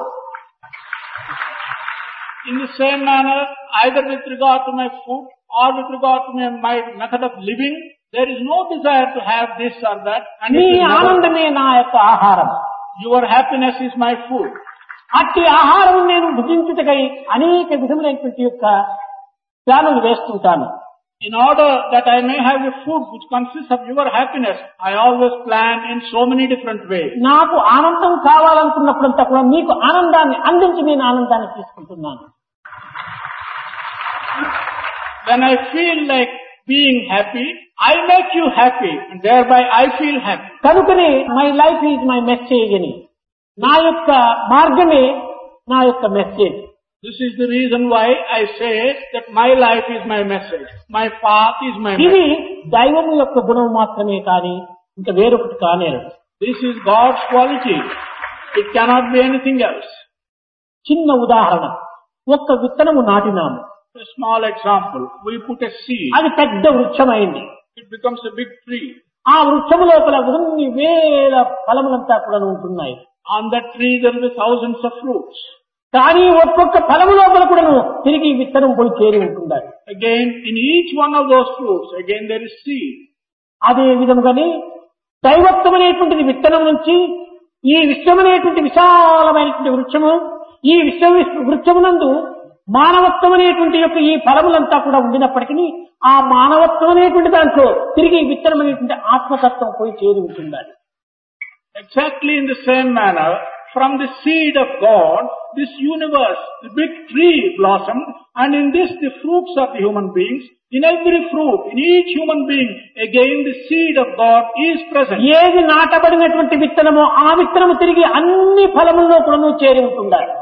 In the same manner, either with regard to my food or with regard to my, my method of living, there is no desire to have this or that. And నీ ఆనందమే నా యొక్క ఆహారం. Your happiness is my food. అట్టి ఆహారం నేను భుజించుటకై అనేక విధములైనటువంటి యొక్క ప్లానులు వేస్తుంటాను. In order that I may have a food which consists of your happiness, I always plan in so many different ways. నాకు ఆనందం కావాలనుకున్నప్పుడంతా కూడా మీకు ఆనందాన్ని అందించి నేను ఆనందాన్ని తీసుకుంటున్నాను. When I feel like being happy, I make you happy and thereby I feel happy. కనుకనే my life is my message అని, నా యొక్క మార్గమే నా యొక్క message. This is the reason why I say that my life is my message. My path is my ఇది message. దైవము యొక్క గుణం మాత్రమే కానీ ఇంకా వేరొకటి కానేరదు. This is God's quality. It cannot be anything else. చిన్న ఉదాహరణ, ఒక్క విత్తనము నాటినాము, A small example. We put a seed. అది పెద్ద వృక్షమైంది. It becomes a big tree. ఆ వృక్షము లోపల కొన్ని వేల ఫలములంతా కూడా ఉంటున్నాయి. On that tree there will be thousands of fruits. కానీ ఒక్కొక్క ఫలము లోపల కూడాను తిరిగి విత్తనం పోయి చేరి ఉంటున్నాయి. Again, in each one of those fruits, again there is seed. అదే విధముగానే దైవత్వమైనటువంటిది విత్తనం నుంచి ఈ విశ్వమనేటువంటి విశాలమైనటువంటి వృక్షము, ఈ విశ్వ వృక్షమునందు మానవత్వం అనేటువంటి యొక్క ఈ ఫలములంతా కూడా ఉండినప్పటికీ ఆ మానవత్వం అనేటువంటి దాంట్లో తిరిగి విత్తనం అనేటువంటి ఆత్మతత్వం పోయి చేరి ఉంటుండాలి. Exactly in the same manner, from the seed of God, this universe, the big tree blossomed, and in this the fruits of the human beings. In every fruit, in each human being, again the seed of God is present. ఏది నాటబడినటువంటి విత్తనమో ఆ విత్తనము తిరిగి అన్ని ఫలముల్లో కూడా చేరి ఉంటుండాలి.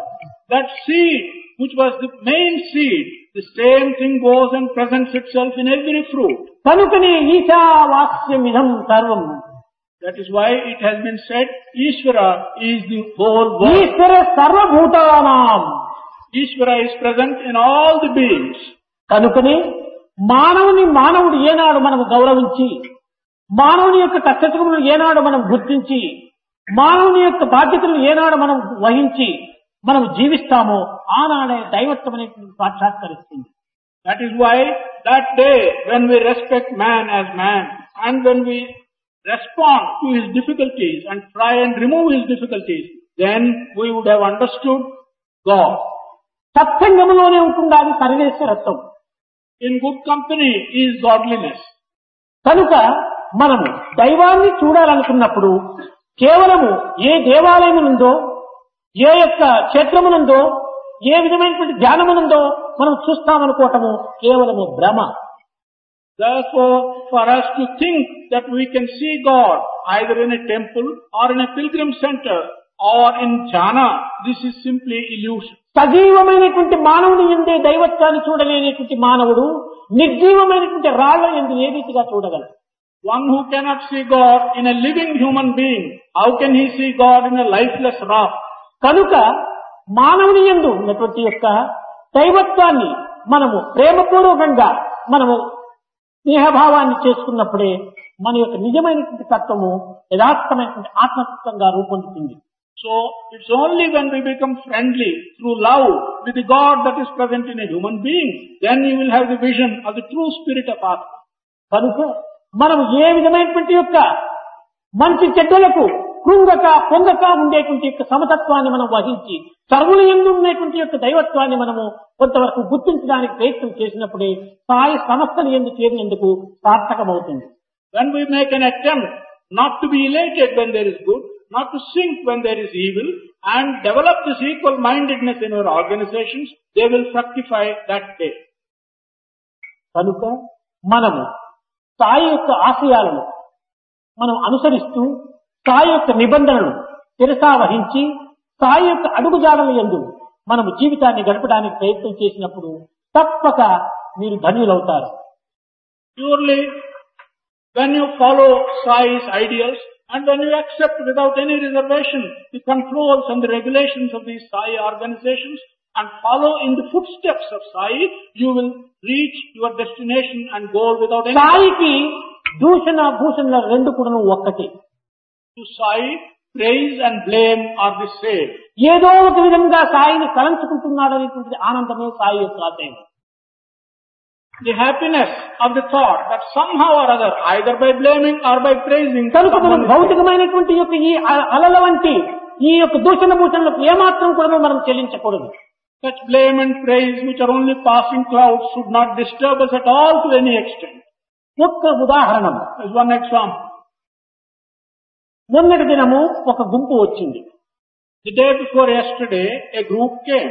that seed, which was the main seed, the same thing goes and presents itself in every fruit. కనుకనే ఈశావాస్యమిదం సర్వం. That is why it has been said, Ishvara is the whole world. ఈశ్వర సర్వభూతానాం. Ishvara is present in all the beings. కనుకనే మానవుని మానవుడు ఏనాడు మనం గౌరవించి, మానవుని యొక్క కష్టసుఖములను ఏనాడు మనం గుర్తించి, మానవుని యొక్క బాధ్యతలను ఏనాడు మనం వహించి మనం జీవిస్తామో ఆనాడే దైవత్వం అనేటువంటి సాక్షాత్కరిస్తుంది. That is why that day when we respect man as man and when we respond to his difficulties and try and remove his difficulties, then we would have understood God. సత్సంగంలోనే ఉంటుండాలి సర్వేశ్వరత్వం. In good company is godliness. కనుక మనము దైవాన్ని చూడాలనుకున్నప్పుడు కేవలము ఏ దేవాలయమునందో, ఏ యొక్క క్షేత్రమునందో, ఏ విధమైనటువంటి ధ్యానమునందో మనం చూస్తామనుకోవటము కేవలము భ్రమ. Therefore, for us to think that we can see God either in a temple or in a pilgrim center or in jhana, this is simply illusion. సజీవమైనటువంటి మానవుని ఎందే దైవత్వాన్ని చూడలేనటువంటి మానవుడు నిర్జీవమైనటువంటి రాళ్ల ఎందు ఏ రీతిగా చూడగలడు? One who cannot see God in a living human being, how can he see God in a lifeless rock? కనుక మానవుని యందు ఉన్నటువంటి యొక్క దైవత్వాన్ని మనము ప్రేమపూర్వకంగా మనము స్నేహభావాన్ని చేసుకున్నప్పుడే మన యొక్క నిజమైనటువంటి తత్వము యథార్థమైనటువంటి ఆత్మతత్వంగా రూపొందుతుంది. So, it's only when we become friendly through love with the God that is present in a human being, then you will have the vision of the true spirit of Atma. కనుక మనం ఏ విధమైనటువంటి యొక్క మంచి చెడ్డలకు కృంగక పొంగక ఉండేటువంటి యొక్క సమతత్వాన్ని మనం వహించి సర్వుల యందు ఉండేటువంటి యొక్క దైవత్వాన్ని మనము కొంతవరకు గుర్తించడానికి ప్రయత్నం చేసినప్పుడే సాయి సమస్తల యందు చేరినందుకు సార్థకమవుతుంది. When we make an attempt not to be elated when there is good, not to sink when there is evil, and develop this equal-mindedness in our organizations, they will fructify that day. కనుక మనము సాయి యొక్క ఆశయాలను మనం అనుసరిస్తూ సాయి యొక్క నిబంధనలను శిరసావహించి సాయి యొక్క అడుగుజాడల యందు మనము జీవితాన్ని గడపడానికి ప్రయత్నం చేసినప్పుడు తప్పక మీరు ధన్యులవుతారు. Surely, when you follow Sai's ideals and when you accept without any reservation the controls and the regulations of these Sai organizations and follow in the footsteps of Sai, you will reach your destination and goal without any... సాయికి దూషణ భూషణల రెండు కూడా ఒక్కటే. To Sai, praise and blame are the same. ఏదో ఒక విధంగా సాయిని కలంచుకుంటున్నాడనేటువంటి ఆనందమే సాయి యొక్క ఆశయం. The happiness of the thought that somehow or other, either by blaming or by praising... కనుక మనం భౌతికమైనటువంటి యొక్క ఈ అలల వంటి ఈ యొక్క దూషణ భూషణలకు ఏమాత్రం కూడా మనం చెల్లించకూడదు. Such blame and praise which are only passing clouds should not disturb us at all to any extent. ఒక్క ఉదాహరణ, As one example, మొన్నటి దినము ఒక గుంపు వచ్చింది. the day before yesterday, a group came.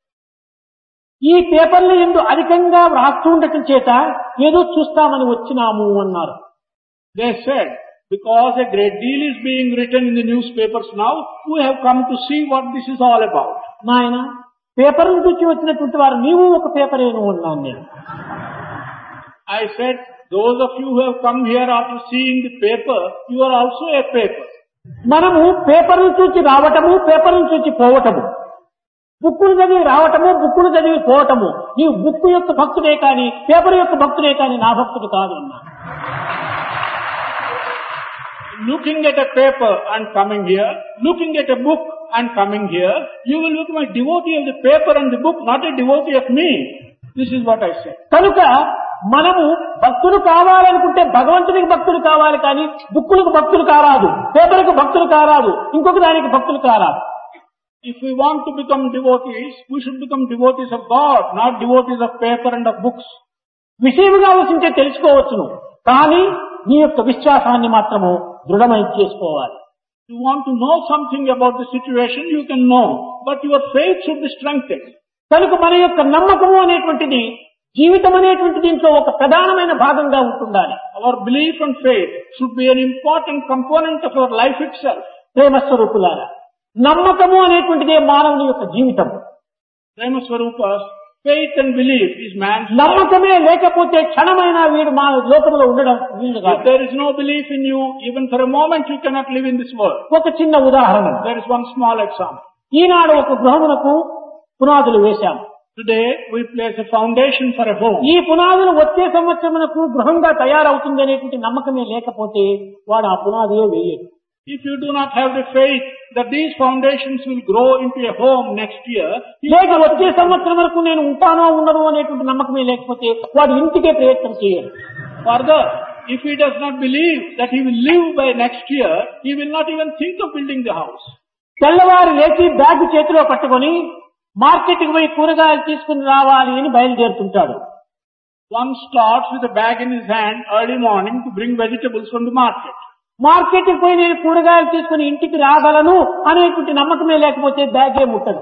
ఈ పేపర్ల యందు అధికంగా వ్రాస్తుండటం చేత ఏదో చూస్తామని వచ్చినాము అన్నారు. They said, because a great deal is being written in the newspapers now, we have come to see what this is all about. నాయన, పేపర్ను చూసి వచ్చినటువంటి వారు నీవు ఒక పేపరేను అన్నాను నేను. I said, those of you who have come here after seeing the paper, you are also a paper. మనము పేపర్ను చూసి రావటము, పేపర్ను చూసి పోవటము, బుక్కులు చదివి రావటము, బుక్కులు చదివి పోవటము. నీవు బుక్కు యొక్క భక్తుడే కాని పేపర్ యొక్క భక్తుడే కాని నా భక్తుడు కాదు అన్నా. Looking at a paper and coming here, looking at a book and coming here, you will become a devotee of the paper and the book, not a devotee of me. This is what I said. కనుక మనము భక్తులు కావాలనుకుంటే భగవంతునికి భక్తులు కావాలి కానీ బుక్కులకు భక్తులు కారాదు, పేపర్కు భక్తులు కారాదు, ఇంకొక దానికి భక్తులు కారాదు. If we want to become devotees, we should become devotees of God, not devotees of paper and of books. విషయముగా ఆలోచించే తెలుసుకోవచ్చును, కానీ నీ యొక్క విశ్వాసాన్ని మాత్రము దృఢమై చేసుకోవాలి. You want to know something about the situation, you can know, but your faith should be strengthened. కనుక మన యొక్క నమ్మకము అనేటువంటిది జీవితం అనేటువంటి దీంట్లో ఒక ప్రధానమైన భాగంగా ఉంటుండాలి. Our belief and faith should be an important component of our life itself. ప్రేమ స్వరూపులారా, నమ్మకము అనేటువంటిదే మానవుని యొక్క జీవితం. Brahma Swarupas, faith and belief is man's life. నమ్మకమే లేకపోతే క్షణమైనా వీడు మా లోకంలో ఉండడం వీలు If కాదు. there is no belief in you, even for a moment you cannot live in this world. ఒక చిన్న ఉదాహరణ. There is one small example. ఈనాడు ఒక గృహమునకు పునాదులు వేశాం. Today we place a foundation for a home. ఈ పునాదులు వచ్చే సంవత్సరమునకు గృహంగా తయారవుతుంది అనేటువంటి నమ్మకమే లేకపోతే వాడు ఆ పునాదియే వేయడు. If you do not have the faith that these foundations will grow into a home next year, you లేక వచ్చే సంవత్సరం వరకు నేను ఉంటానో ఉండను అనేటువంటి నమ్మకమే లేకపోతే వాడు ఇంటికే ప్రయత్నం చేయడు. further, if he does not believe that he will live by next year, he will not even think of building the house. తెల్లవారు లేచి బ్యాగ్ చేతిలో పట్టుకొని మార్కెట్కి పోయి కూరగాయలు తీసుకుని రావాలి అని బయలుదేరుతుంటాడు. One starts with a bag in his hand early morning to bring vegetables from the market. మార్కెట్కి పోయి నేను కూరగాయలు తీసుకుని ఇంటికి రాగలను అనేటువంటి నమ్మకమే లేకపోతే బ్యాగే ముట్టదు.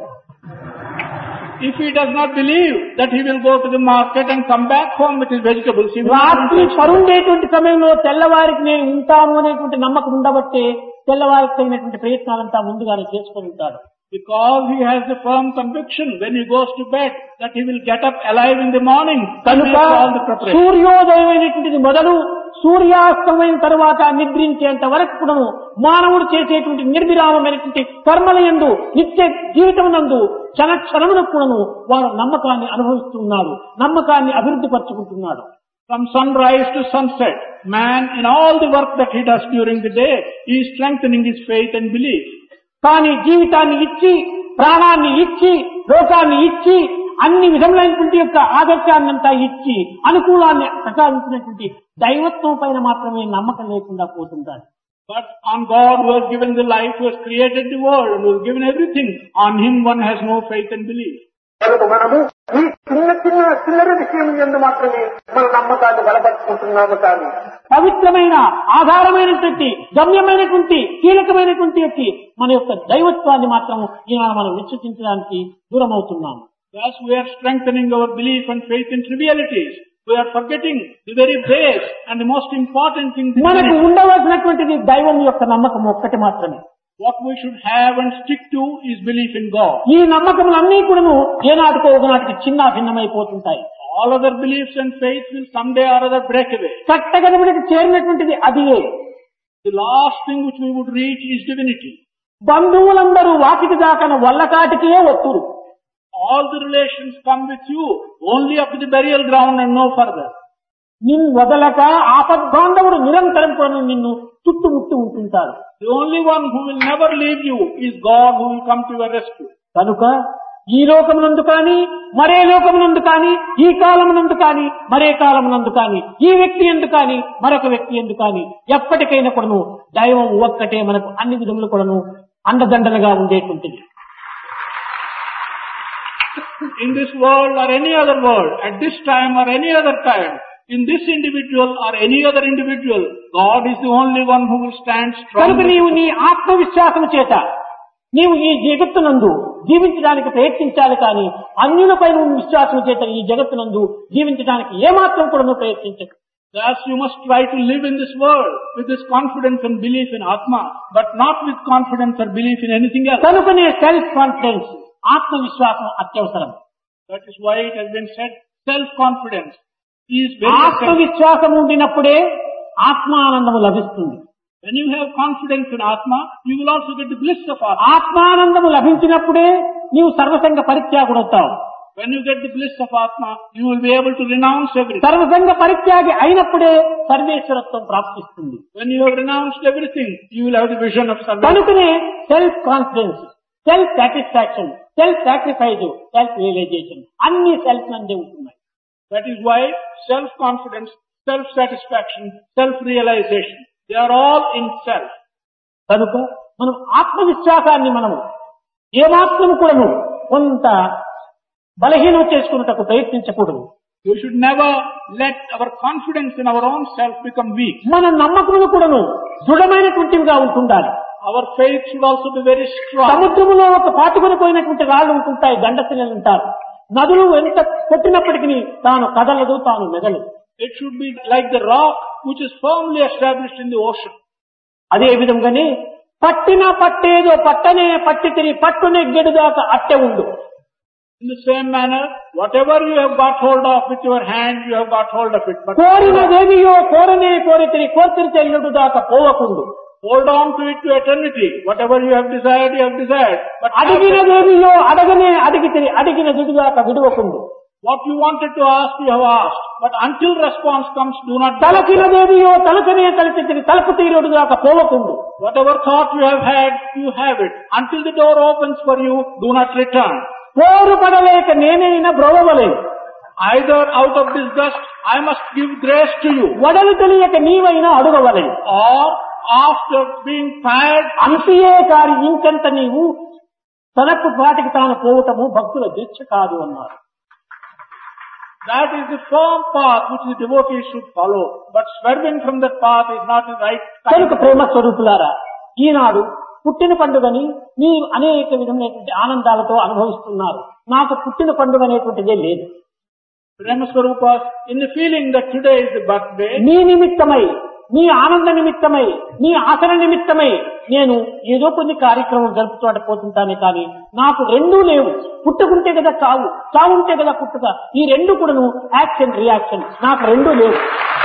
If he does not believe that he will go to the market and come back home with his vegetables, he will not రాత్రి touch them. పరుండేటువంటి సమయంలో తెల్లవారికి నేను ఉంటాను అనేటువంటి నమ్మకం ఉండబట్టే తెల్లవారికి తగినటువంటి ప్రయత్నాలంతా ముందుగానే చేసుకుని ఉంటాడు. Because he has the firm conviction when he goes to bed that he will get up alive in the morning and కనుక make all the preparation. సూర్యోదయం అనేటువంటిది మొదలు సూర్యాస్తమైన తర్వాత నిద్రించేంత వరకు కూడా మానవుడు చేసేటువంటి నిర్విరామమైనటువంటి కర్మల యందు నిత్య జీవితం నందు క్షణ క్షణములకు కూడాను వాడు నమ్మకాన్ని అనుభవిస్తున్నాడు, నమ్మకాన్ని అభివృద్ధి పరుచుకుంటున్నాడు. From sunrise to sunset, man in all the work that he does during the day, he is strengthening his faith and belief. కానీ జీవితాన్ని ఇచ్చి ప్రాణాన్ని ఇచ్చి లోకాన్ని ఇచ్చి అన్ని విధములైనటువంటి యొక్క ఆదర్శాన్నంతా ఇచ్చి అనుకూలాన్ని ప్రసాదించినటువంటి దైవత్వం పైన మాత్రమే నమ్మకం లేకుండా పోతుంటాడు. But on God who has given the life, who has created the world, and who has given everything, on him one has no faith and belief. కనుక మనము ఈ చిన్న చిన్న చిల్లర విషయం ఎందు మాత్రమే మన నమ్మకాన్ని బలపరుచుకుంటున్నాము కానీ పవిత్రమైన ఆధారమైనటువంటి గమ్యమైనటువంటి కీలకమైనటువంటి యొక్క మన యొక్క దైవత్వాన్ని మాత్రం ఈనాడు మనం విశ్వసించడానికి దూరం అవుతున్నాము. Thus we are strengthening our belief and faith in trivialities. We are forgetting the very base and the most important thing. మనకు ఉండవలసినటువంటిది దైవం యొక్క నమ్మకం ఒక్కటి మాత్రమే. What we should have and stick to is belief in God. ఈ నమ్మకములన్నీ కూడాను ఏనాటికో ఒకనాటికి చిన్న భిన్నమైపోతుంటాయి. All other beliefs and faith will someday or other break away. కట్టగడపడికి చేరినటువంటిది అదియే. The last thing which we would reach is divinity. బంధువులందరూ Vakiti దాకన వల్లకాటికే వత్తురు. All the relations come with you only up to the burial ground and no further. నిన్ను వదలక ఆపద్బాంధవుడు నిరంతరం కూడా నిన్ను చుట్టుముట్టి ఉంటుంటారు. The only one who will never leave you is God, who will come to your rescue. కనుక ఈ లోకమునందు కానీ మరే లోకమునందు కానీ ఈ కాలమునందు కానీ మరే కాలమునందు కానీ ఈ వ్యక్తి ఎందు కానీ మరొక వ్యక్తి ఎందు కానీ ఎప్పటికైనా కూడాను దైవం ఒక్కటే మనకు అన్ని విధములు కూడాను అండదండలుగా ఉండేటువంటిది. In this world or any other world, at this time or any other time, in this individual or any other individual, God is the only one who will stand strong. కనుక నీవు నీ ఆత్మవిశ్వాసము చేత నీవు ఈ జగత్తునందు జీవించడానికి ప్రయత్నించాలి కానీ అన్యులపై నువ్వు విశ్వాసం చేత ఈ జగత్తునందు జీవించడానికి ఏమాత్రం కూడా నువ్వు ప్రయత్నించకు. Thus you must try to live in this world with this confidence and belief in Atma, but not with confidence or belief in anything else. కనుకనే సెల్ఫ్ కాన్ఫిడెన్స్ ఆత్మవిశ్వాసం అత్యవసరం. That is why it has been said, self-confidence is very essential. ఆత్మవిశ్వాసం ఉండినప్పుడే ఆత్మానందము లభిస్తుంది. When you have confidence in Atma, you will also get the bliss of Atma. ఆత్మానందము లభించినప్పుడే నీవు సర్వసంగ పరిత్యాగుడవుతావు. When you get the bliss of Atma, you will be able to renounce everything. సర్వసంగ పరిత్యాగి అయినప్పుడే సర్వేశ్వరత్వం ప్రాప్తిస్తుంది. When you have renounced everything, you will have the vision of salvation. కనుకనే self confidence, self satisfaction, self sacrifice, self realization అన్ని self నందే ఉంటున్నాయి. That is why self-confidence, self-satisfaction, self-realization, they are all in self. కనుక మనం ఆత్మవిశ్వాసాన్ని మనము ఏమాత్రము కూడాను కొంత బలహీనం చేసుకున్నటకు ప్రయత్నించకూడదు. We should never let our confidence in our own self become weak. మన నమ్మకములు కూడాను దృఢమైనటువంటివిగా ఉంటుండాలి. Our faith should also be very strong. సముద్రములో ఒక పాటుకొని పోయినటువంటి రాళ్ళు ఉంటుంటాయి, గండశిలలు ఉంటారు. నదులు ఎంత కొట్టినప్పటికీ తాను కదలదు, తాను మెదలదు. It should be like the rock which is firmly established in the ocean. అదే విధంగానే పట్టిన పట్టేదో పట్టనే పట్టి తిరిగి పట్టునే గెడుదాకా అట్టె ఉండు. In the same manner, whatever you have got hold of with your hand, you have got hold of it. But కోరినదేమియో కోరనే కోరితిని కోర్తిరి చెల్లుడు దాకా పోవకుండు. hold on to it to eternity. Whatever you have desired, you have desired. But అడిగినదేమియో అడగనే అడిగితిని అడిగిన దుడిగాక విడువకుండు. what you wanted to ask, you have asked. But until response comes, do not doubt. తలకినదేమియో తలకనే తలచితిని తలుపు తీరుడు దాకా పోవకుండు. Whatever thought you have had, you have it. Until the door opens for you, do not return. పోరు పడలేక నేనైనా బ్రోవలేదు. Either out of disgust, I must give grace to you. వడలు తెలియక నీవైనా అడుగవలేదు. Or after being tired, అంతియే కాని ఇంకంత నీవు తనకు పాటికి తాను పోవటము భక్తుల దీక్ష కాదు అన్నారు. that is the firm path which the devotees should follow. But swerving from that path is not the right కనుక kind. ప్రేమ స్వరూపులారా, ఈనాడు పుట్టిన పండుగని మీరు అనేక విధమైనటువంటి ఆనందాలతో అనుభవిస్తున్నారు. నాకు పుట్టిన పండుగ అనేటువంటిదే లేదు. Prema Swarupas, in the feeling that today is the birthday, నీ నిమిత్తమై, నీ ఆనంద నిమిత్తమై, నీ ఆచరణ నిమిత్తమై నేను ఏదో కొన్ని కార్యక్రమం జరుపుతూ పోతుంటానే కానీ నాకు రెండూ లేవు. పుట్టుకుంటే కదా చావు, చావుంటే కదా పుట్టుక. ఈ రెండు కూడాను యాక్షన్ రియాక్షన్, నాకు రెండూ లేవు.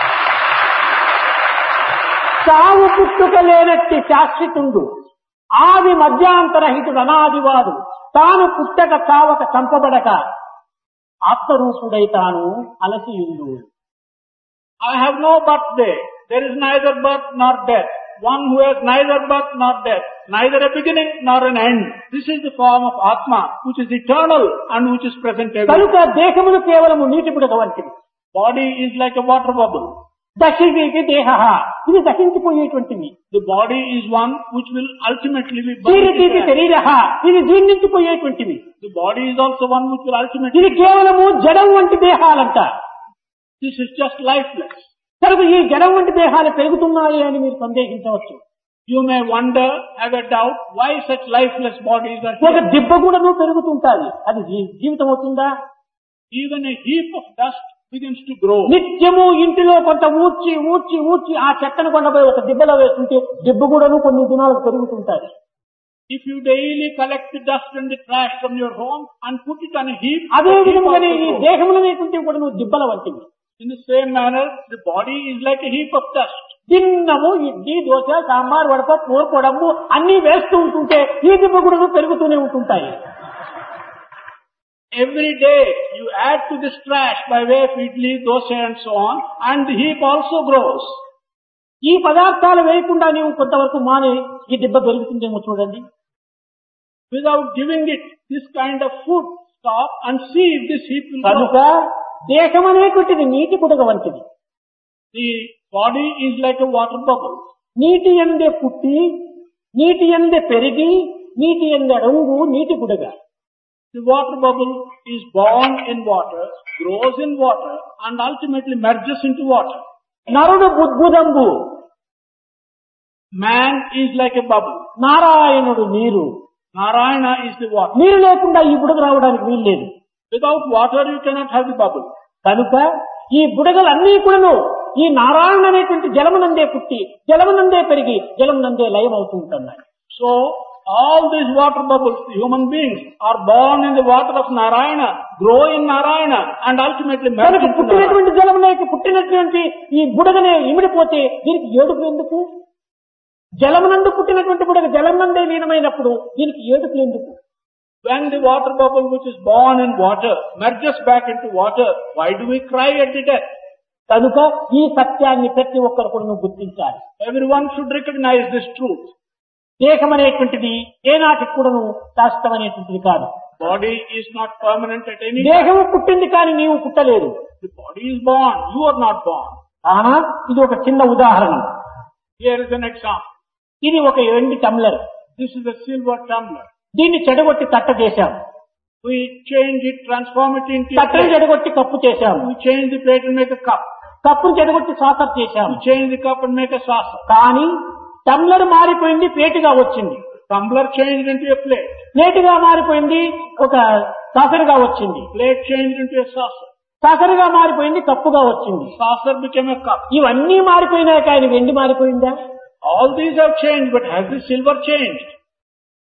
చావు పుట్టుక లేనట్టి శాశ్వతుండు, ఆది మధ్యాంతరహితుడు అనాదివాదు, తాను పుట్టక చావక చంపబడక ఆత్మరూపుడై తాను అలసియుండు. I have no birthday. There is neither birth nor death. One who has neither birth nor death, neither a beginning nor an end. This is the form of Atma, which is eternal and which is present everywhere. కనుక దేహమును కేవలము నీటి బుడగ వంటిది. Body is like a water bubble. దశికి దేహ, ఇది దహించిపోయేటువంటిది. The body is one which will ultimately be శరీరకి burned. శరీర, ఇది జీర్ణించిపోయేటువంటిది. The body is also one which will ultimately ఇది కేవలము జడం వంటి దేహాలంట. This is just lifeless. కనుక ఈ జడం వంటి దేహాలు పెరుగుతున్నాయి అని మీరు సందేహించవచ్చు. You may wonder, have a doubt, why such lifeless bodies are ఒక here. దిబ్బ కూడా పెరుగుతుంటాది, అది జీ- జీవితం అవుతుందా? Even a heap of dust begins to grow. నిత్యము ఇంటిలో కొంత ఊడ్చి ఊడ్చి ఊడ్చి ఆ చెత్తను కొండపోయి ఒక దిబ్బలో వేస్తుంటే దిబ్బ కూడాను కొన్ని దినాలకు పెరుగుతుంటాయి. If you daily collect the dust and the trash from your home and put it on a heap, అదే the heap విధముగానే also ఈ grows. దేహములు లేకుంటే కూడా నువ్వు దిబ్బల వంటివి. In the same manner, the body is like a heap of dust. తిన్నము idli dosa sambar వడప కూరపొడము అన్ని వేస్తూ ఉంటుంటే ఈ దిబ్బ కూడా పెరుగుతూనే ఉంటుంటాయి. Every day you add to this trash by way of idli, dosa and so on, and the heap also grows. ఈ పదార్థాలు వేయకుండా నీవు కొంతవరకు మానే ఈ దిబ్బ పెరుగుతుందేమో చూడండి. Without giving it this kind of food, stop and see if this heap will కనుక grow. దేహం అనేటువంటిది నీటి బుడగ వంటిది. The body is like a water bubble. నీటి ఎందే పుట్టి, నీటి ఎందే పెరిగి, నీటి ఎందే రంగు నీటి బుడగ. The water bubble is born in water, grows in water, and ultimately merges into water. నరుడు బుద్భుదంబు, Man is like a bubble. నారాయణుడు నీరు. Narayana is the water. నీరు లేకుండా ఈ బుడగ రావడానికి వీల్లేదు. Without water you cannot have the bubble. కనుక ఈ బుడగలన్నీ కూడాను ఈ నారాయణ అనేటువంటి జలమునందే పుట్టి, జలమునందే పెరిగి, జలమునందే లయం అవుతూ ఉంటున్నాయి. So, all these water bubbles, the human beings, are born in the water of Narayana, grow in Narayana, and ultimately merge కనుక into Narayana. పుట్టినటువంటి జలమునకి పుట్టినటువంటి ఈ బుడగనే ఇమిడిపోతే దీనికి ఏడుపు ఎందుకు? జలమునందు పుట్టినటువంటి బుడగ జలమునందే లీనమైనప్పుడు దీనికి ఏడుపు ఎందుకు? When the water bubble which is born in water merges back into water, why do we cry at the death? కనుక ఈ సత్యాన్ని ప్రతి ఒక్కరు కూడా నువ్వు గుర్తించాలి. Everyone should recognize this truth. దేహం అనేటువంటిది ఏనాటికి కూడాను శాశ్వతమైనటువంటిది కాదు. Body is not permanent at any time. దేహము పుట్టింది కానీ నీవు పుట్టలేదు. The body is born, you are not born. ఆనా ఇది ఒక చిన్న ఉదాహరణ. Here is an example. ఇది ఒక ఎండి టమ్లర్. This is a silver tumbler. దీన్ని చెడగొట్టి తట్ట చేశాం. We change it, transform it into a తట్టను plate. చెడగొట్టి కప్పు చేశాం. We change the plate and make a cup. కప్పును చెడగొట్టి సాసర్ చేశాం. We change the cup and make a saucer. కానీ టమ్లర్ మారిపోయింది, ప్లేటుగా వచ్చింది. Tumbler changed into a plate. ప్లేటుగా మారిపోయింది, ఒక సాసరుగా వచ్చింది. Plate changed into a saucer. సాసరుగా మారిపోయింది, కప్పుగా వచ్చింది. Saucer became a cup. ఇవన్నీ మారిపోయినాయి కానీ వెండి మారిపోయిందా? All these have changed, but has the silver changed?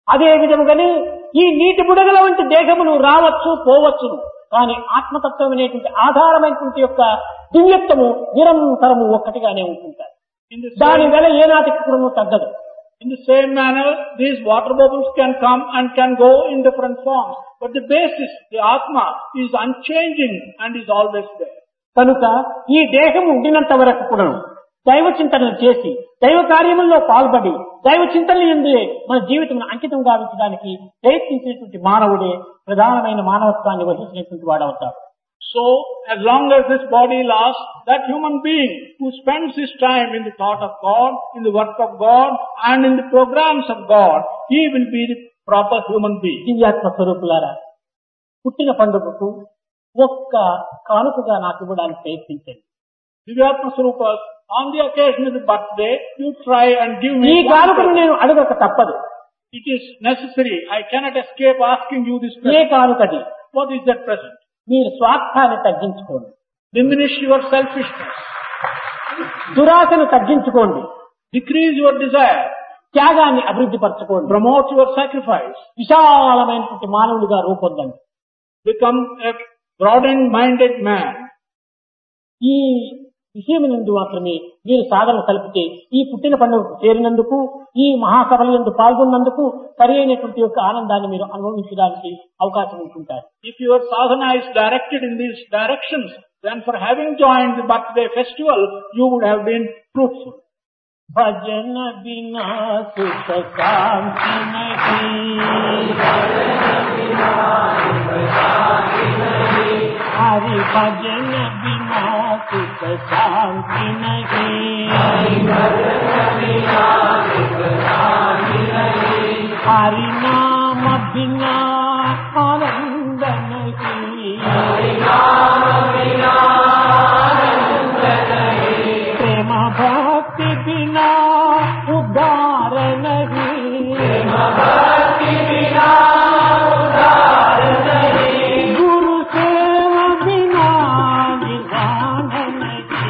అదే విధముగానే ఈ నీటి బుడగల వంటి దేహములు రావచ్చు పోవచ్చును, కానీ ఆత్మతత్వం అనేటువంటి ఆధారమైనటువంటి యొక్క దివ్యత్వము నిరంతరము ఒక్కటిగానే ఉంటుంటారు. దాని వెల ఏనాటికి కూడా తగ్గదు. In the same manner, these water bubbles can come and can go in different forms, but the basis, the Atma, is unchanging and is always there. కనుక ఈ దేహం ఉండినంత వరకు కూడా దైవ చింతనలు చేసి దైవ కార్యముల్లో పాల్పడి దైవ చింతనలు ఎందే మన జీవితం అంకితం గావించడానికి ప్రయత్నించినటువంటి మానవుడే ప్రధానమైన మానవత్వాన్ని వహించినటువంటి వాడవుతాడు. So, as long as this body lasts, that human being who spends his time in the thought of God, in the work of God, and in the programs of God, he will be the proper human being. దివ్యాత్మ స్వరూపులారా, పుట్టిన పండుగకు ఒక్క కానుకగా నాకు ఇవ్వడానికి ప్రయత్నించండి. Divyatma Swarupas, on the occasion of the birthday, you try and give me ఈ one కానుకను present. నేను అడగక తప్పదు. It is necessary. I cannot escape asking you this A present. కానుకది? What is that present? మీరు స్వార్థాన్ని తగ్గించుకోండి, Diminish your selfishness. దురాశను తగ్గించుకోండి, Decrease your desire. త్యాగాన్ని అభివృద్ధి పరచుకోండి, Promote your sacrifice. విశాలమైనటువంటి మానవుడిగా రూపొందండి. Become a broadened-minded man. ఈ విషయమునందు మాత్రమే మీరు సాధన కలిపితే ఈ పుట్టిన పండుగకు చేరినందుకు ఈ మహాసభల యందు పాల్గొన్నందుకు సరి అయినటువంటి యొక్క ఆనందాన్ని మీరు అనుభవించడానికి అవకాశం ఉంటుంటారు. If your sadhana is directed in these directions, then for having joined the birthday festival, you would have been fruitful. భజన బినా సుఖ శాంతి నహీ, హరి భజన బినా సుఖ శాంతి నహీ, హరి నామ బినా ఆనంద నహీ, ప్రేమ భక్తి బినా ఉద్ధార నహీ, గురు సేవ బినా నిదాన నహీ,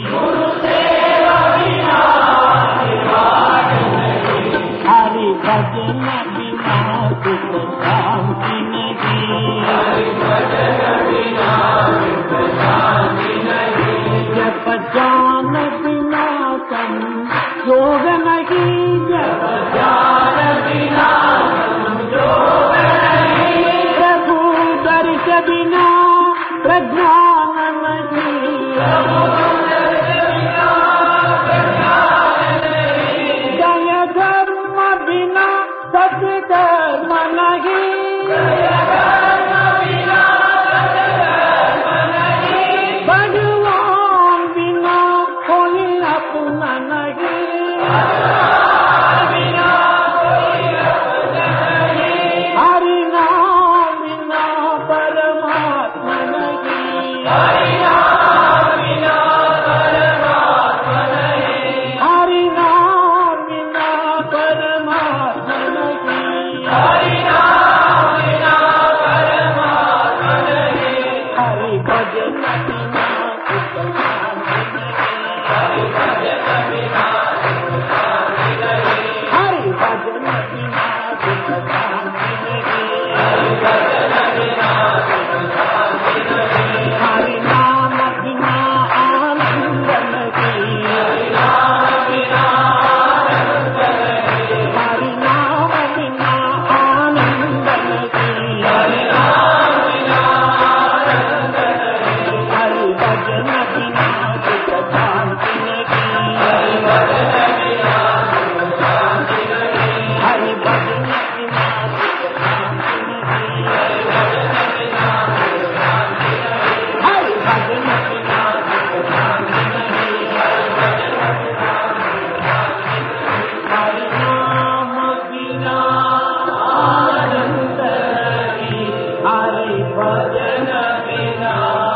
హరి భజన బినా సుఖ శాంతి నహీ, జప జ్ఞాన బినా సంయోగ నహీ, జప జ్ఞాన బినా ప్రభు దర్శ బినా ప్రజ్ఞాన నహీ, జయ ధర్మ బినా సత్కర్మ నహీ, भगवान बिना कोई अपना नहीं, हरि नाम बिना परमात्मा नहीं, हरि नाम बिना परमात्मा नहीं, हरि भजन बिना सुख शांति नहीं, हरि भजन बिना सुख शांति नहीं, हरि नाम बिना आनंद नहीं, हरि नाम बिना आनंद नहीं, हरि भजन बिना सुख शांति नहीं, हरि भजन बिना सुख शांति नहीं, हरि भजन बिना सुख शांति नहीं, हरि नाम बिना आनंद नहीं, हरि भजन बिना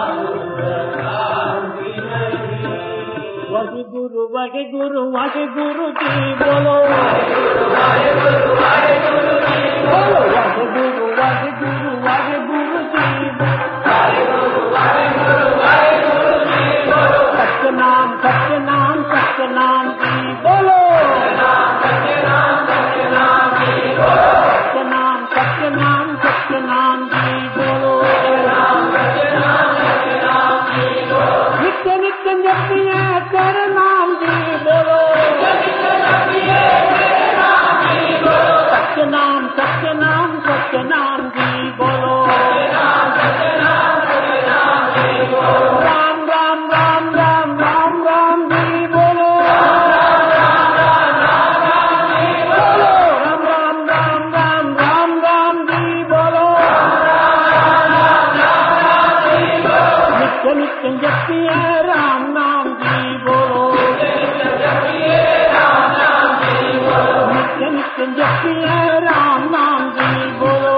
वही गुरु वही गुरु वही गुरु की बोलो, वही गुरु वही गुरु बोलो, वही गुरु वही गुरु वही गुरु की बोलो, सत्य नाम सत्य नाम सत्य नाम की बोलो, सत्य नाम सत्य नाम की बोलो, नाम की बोलो, राम राम राम राम राम राम जी बोलो, राम राम राम राम राम राम जी बोलो, नित्य नित्य जपती है राम नाम जी बोलो, नित्य नित्य जपती है राम नाम जी बोलो,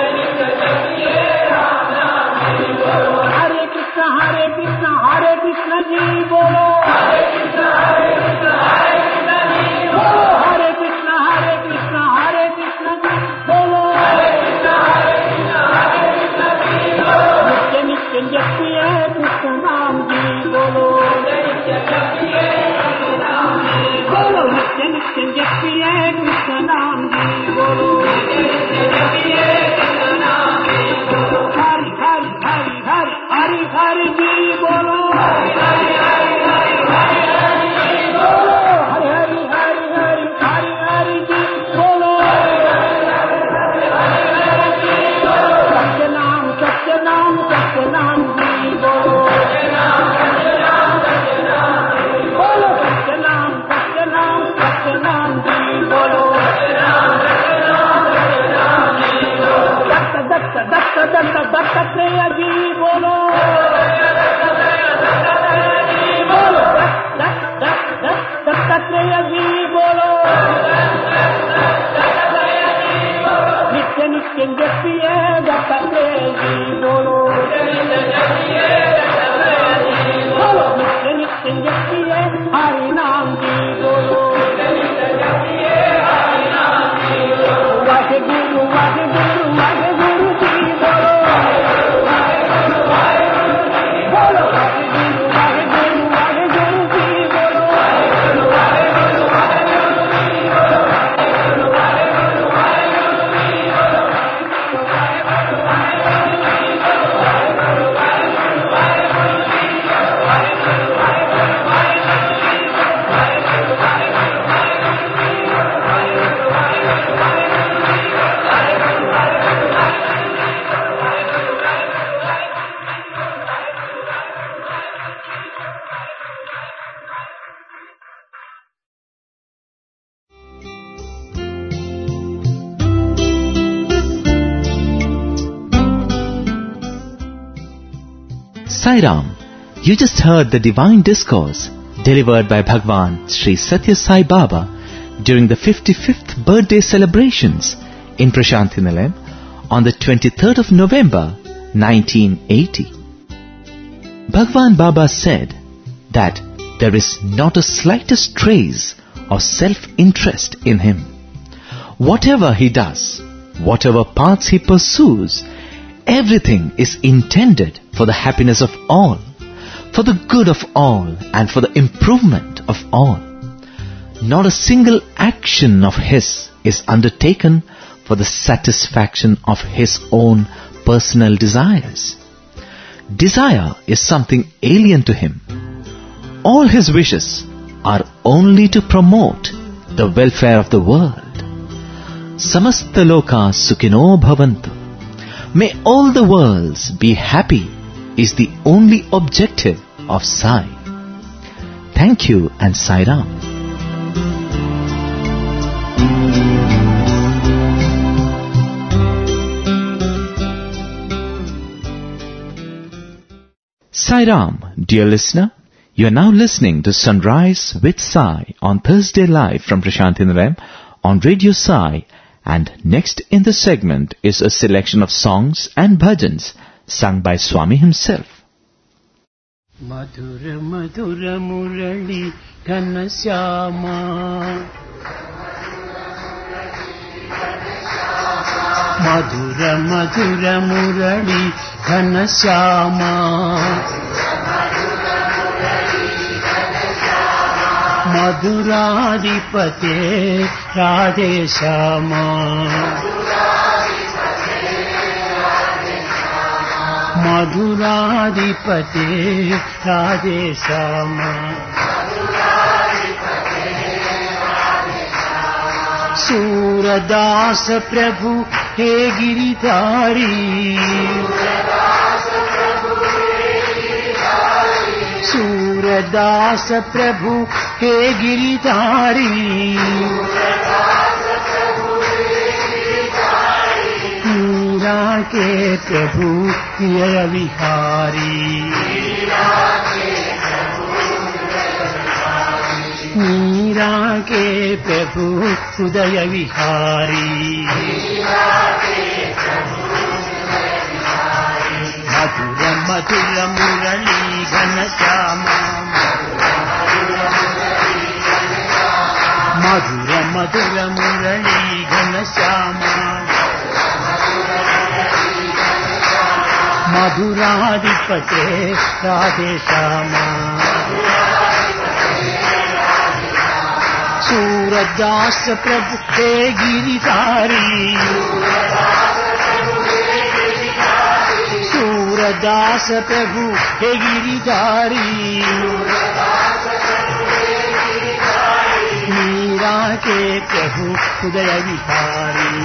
हरे कृष्ण हरे कृष्ण हरे कृष्ण जी बोलो, हरे कृष्ण हरे कृष्ण हरे कृष्ण जी बोलो, हरे कृष्ण हरे कृष्ण हरे कृष्ण जी बोलो, हरे कृष्ण हरे कृष्ण हरे कृष्ण जी बोलो, नित्य नित्य जपती है कृष्ण नाम जी बोलो, नित्य जपती है कृष्ण नाम जी बोलो, नित्य नित्य जपती है कृष्ण नाम जी बोलो, नित्य नित्य जपती है कृष्ण नाम जी बोलो, हरि हरि हरि हरि हरि हरि जी बोलो, हरि हरि हरि हरि हरि हरि जी बोलो, हरि हरि हरि हरि हरि हरि जी बोलो, हरि हरि हरि हरि हरि जी बोलो, सत्य नाम सत्य नाम सत्य नाम जी बोलो, सत्य नाम सत्य नाम सत्य नाम जी बोलो, सत्य नाम सत्य नाम सत्य नाम जी बोलो, सत्य नाम सत्य नाम सत्य नाम जी बोलो, दत्त दत्त दत्त दत्त दत्तात्रेय जी बोलो, बोलो दत्त दत्त दत्त दत्तात्रेय जी बोलो, नित्य नित्य जपती है दत्तात्रेय जी बोलो, बोलो नित्य नित्य जपती है हरि नाम जी बोलो, वाहे गुरु वाहे गुरु वाहे गुरु जी बोलो, बोलो वाहे गुरु वाहे गुरु वाहे गुरु जी बोलो, Sai Ram, you just heard the divine discourse delivered by Bhagwan Sri Satya Sai Baba during the fifty-fifth birthday celebrations in Prashanthi Nilayam on the twenty-third of November nineteen eighty. Bhagwan Baba said that there is not a slightest trace of self-interest in him. Whatever he does, whatever paths he pursues, everything is intended for the happiness of all, for the good of all, and for the improvement of all. Not a single action of his is undertaken for the satisfaction of his own personal desires. Desire is something alien to him. All his wishes are only to promote the welfare of the world. Samasta loka sukhino bhavantu. May all the worlds be happy is the only objective of Sai. Thank you and Sai Ram. Sai Ram, dear listener, you are now listening to Sunrise with Sai on Thursday live from Prashanthi Nilayam on Radio Sai, and next in the segment is a selection of songs and bhajans sung by Swami himself. Madhura Madhura Murali Ghanashyama, Madhura Madhura Murali Ghanashyama, Madhuradipate Radhe Shyama, Madhuradipate Radhe Shyama, Surdas प्रभु हे गिरिधारी, सूरदास प्रभु हे गिरिधारी, मीरा के प्रभु प्रिय विहारी, मीरा के प्रभु हृदय विहारी, मधुर मधुर मुरली घनश्यामा, मधुर मधुर मुरली घनश्यामा, मधुराधिपते राधे श्यामा, सूरदास प्रभु हे गिरिधारी, सूरदास प्रभु हे गिरिधारी, मीरा के प्रभु हृदय विहारी,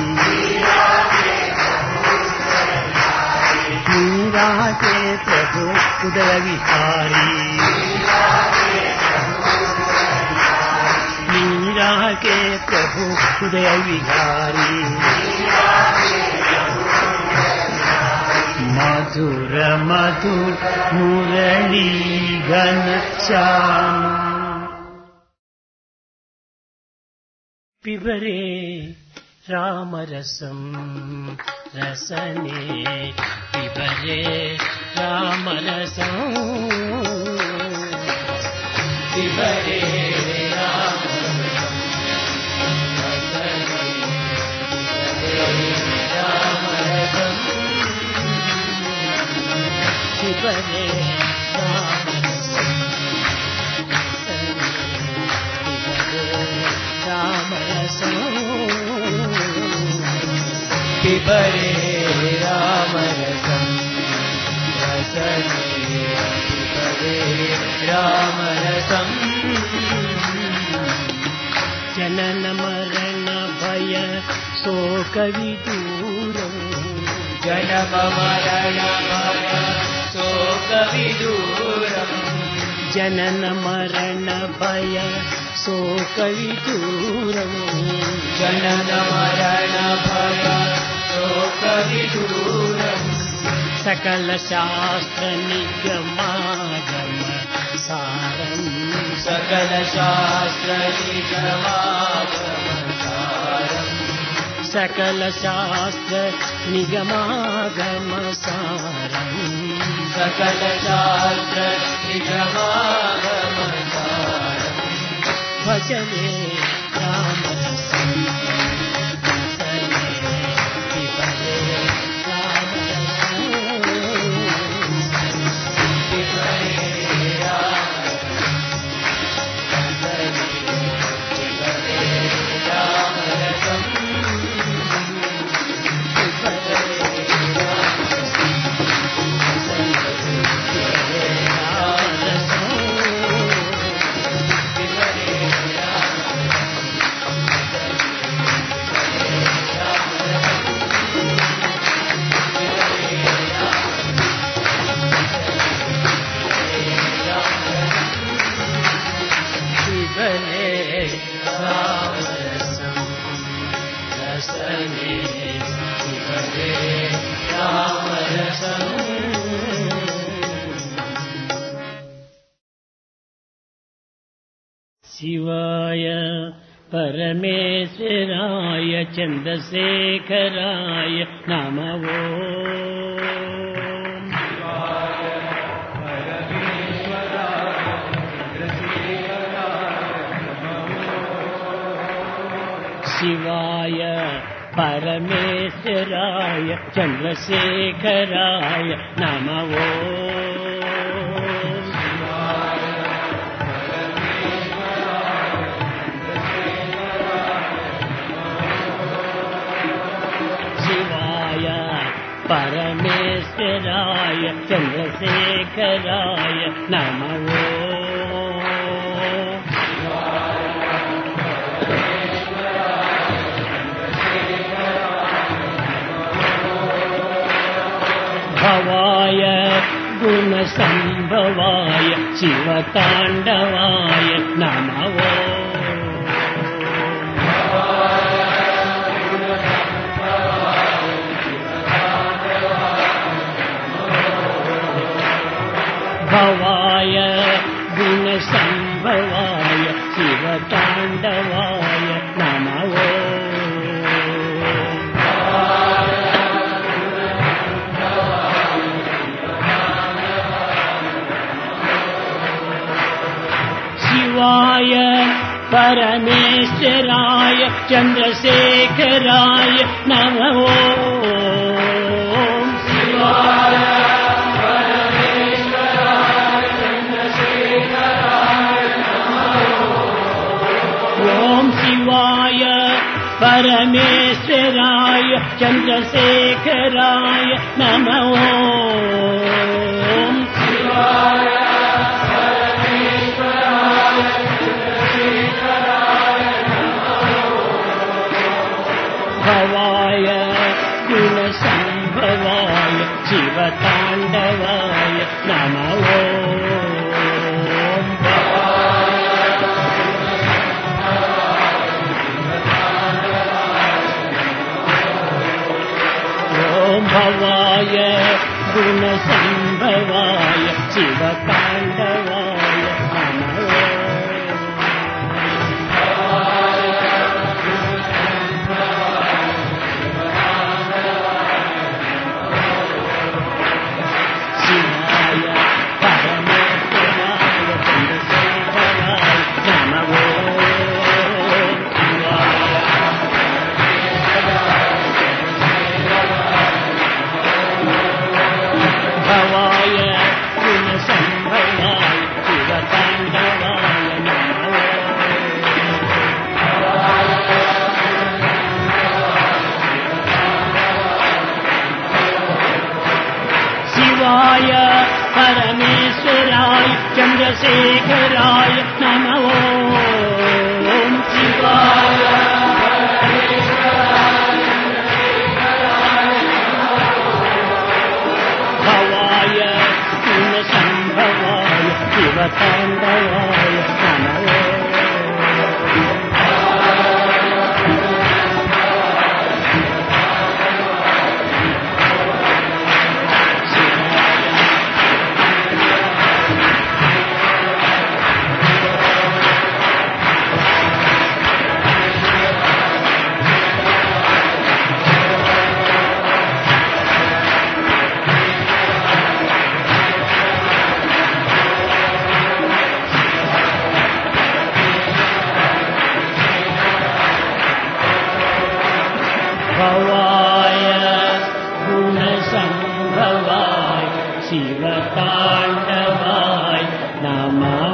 मीरा के प्रभु हृदय विहारी, मीरा के प्रभु हृदय विहारी, मधुर मधुर मुरली घनश्यामा, पिबरे रामरसं रसने, पिबरे रामरसं, पिबरे पिबरे रामरसं, पिबरे रामरसं, पिबरे रामरसं रसने, पिबरे रामरसं, जनन मरण भय शोक विदूरं, जनम मरण भय शोक विदूरं, जनन मरण भय शोक विदूरं, जनन मरण भय शोक विदूरं, सकल शास्त्र निगमागम सारं, सकल शास्त्र निगमागम सारं, सकल शास्त्र निगमागम सारं, सकल शास्त्र निगमागम सारं, भजने रामरसं रसने, पिबरे रामरसं, पिबरे शिवाय परमेश्वराय चन्द्रशेखराय नमः। शिवाय परमेश्वराय चन्द्रशेखराय नमः। शिवाय परमेश्वराय चन्द्रशेखराय नमः। शिवाय भवाय गुणसम्भवाय शिवताण्डवाय नमः भवाय गुणसम्भवाय शिवताण्डवाय नमः शिवाय परमेश्वराय चन्द्रशेखराय नमः शिवाय शिवाय परमेश्वराय चन्द्रशेखराय नमः शिवाय परमेश्वराय चन्द्रशेखराय भवाय गुणसम्भवाय शिवताण्डवाय नमः भवाय गुणसम्भवाय शिवताण्डवाय नमः शिवाय परमेश्वराय चन्द्रशेखराय नमः भवाय गुणसम्भवाय शिवताण्डवाय नमः शिवाय परमेश्वराय चन्द्रशेखराय नमः शिवाय भवाय गुणसम्भवाय शिवताण्डवाय नमः भवाय गुणसम्भवाय शिवताण्डवाय नमः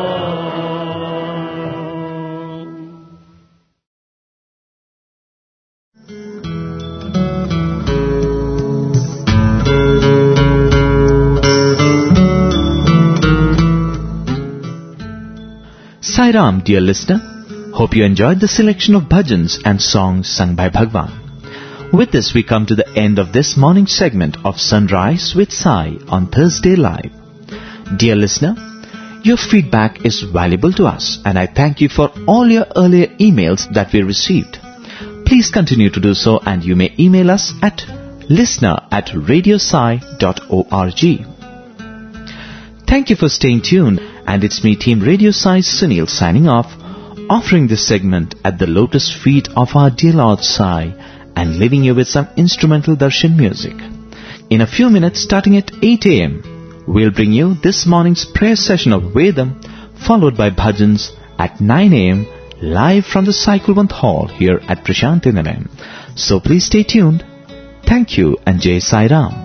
Sai Ram, dear listener. Hope you enjoyed the selection of bhajans and songs sung by Bhagwan. With this, we come to the end of this morning segment of Sunrise with Sai on Thursday Live. Dear listener, your feedback is valuable to us, and I thank you for all your earlier emails that we received. Please continue to do so, and you may email us at listener at radiosai dot org. Thank you for staying tuned, and it's me, Team Radio Sai Sunil, signing off, offering this segment at the lotus feet of our dear Lord Sai, and leaving you with some instrumental darshan music. In a few minutes, starting at eight a.m., we'll bring you this morning's prayer session of Vedam, followed by bhajans at nine a.m. live from the Cyclevant Hall here at Prashanti Nilayam. So please stay tuned. Thank you and Jai Sai Ram.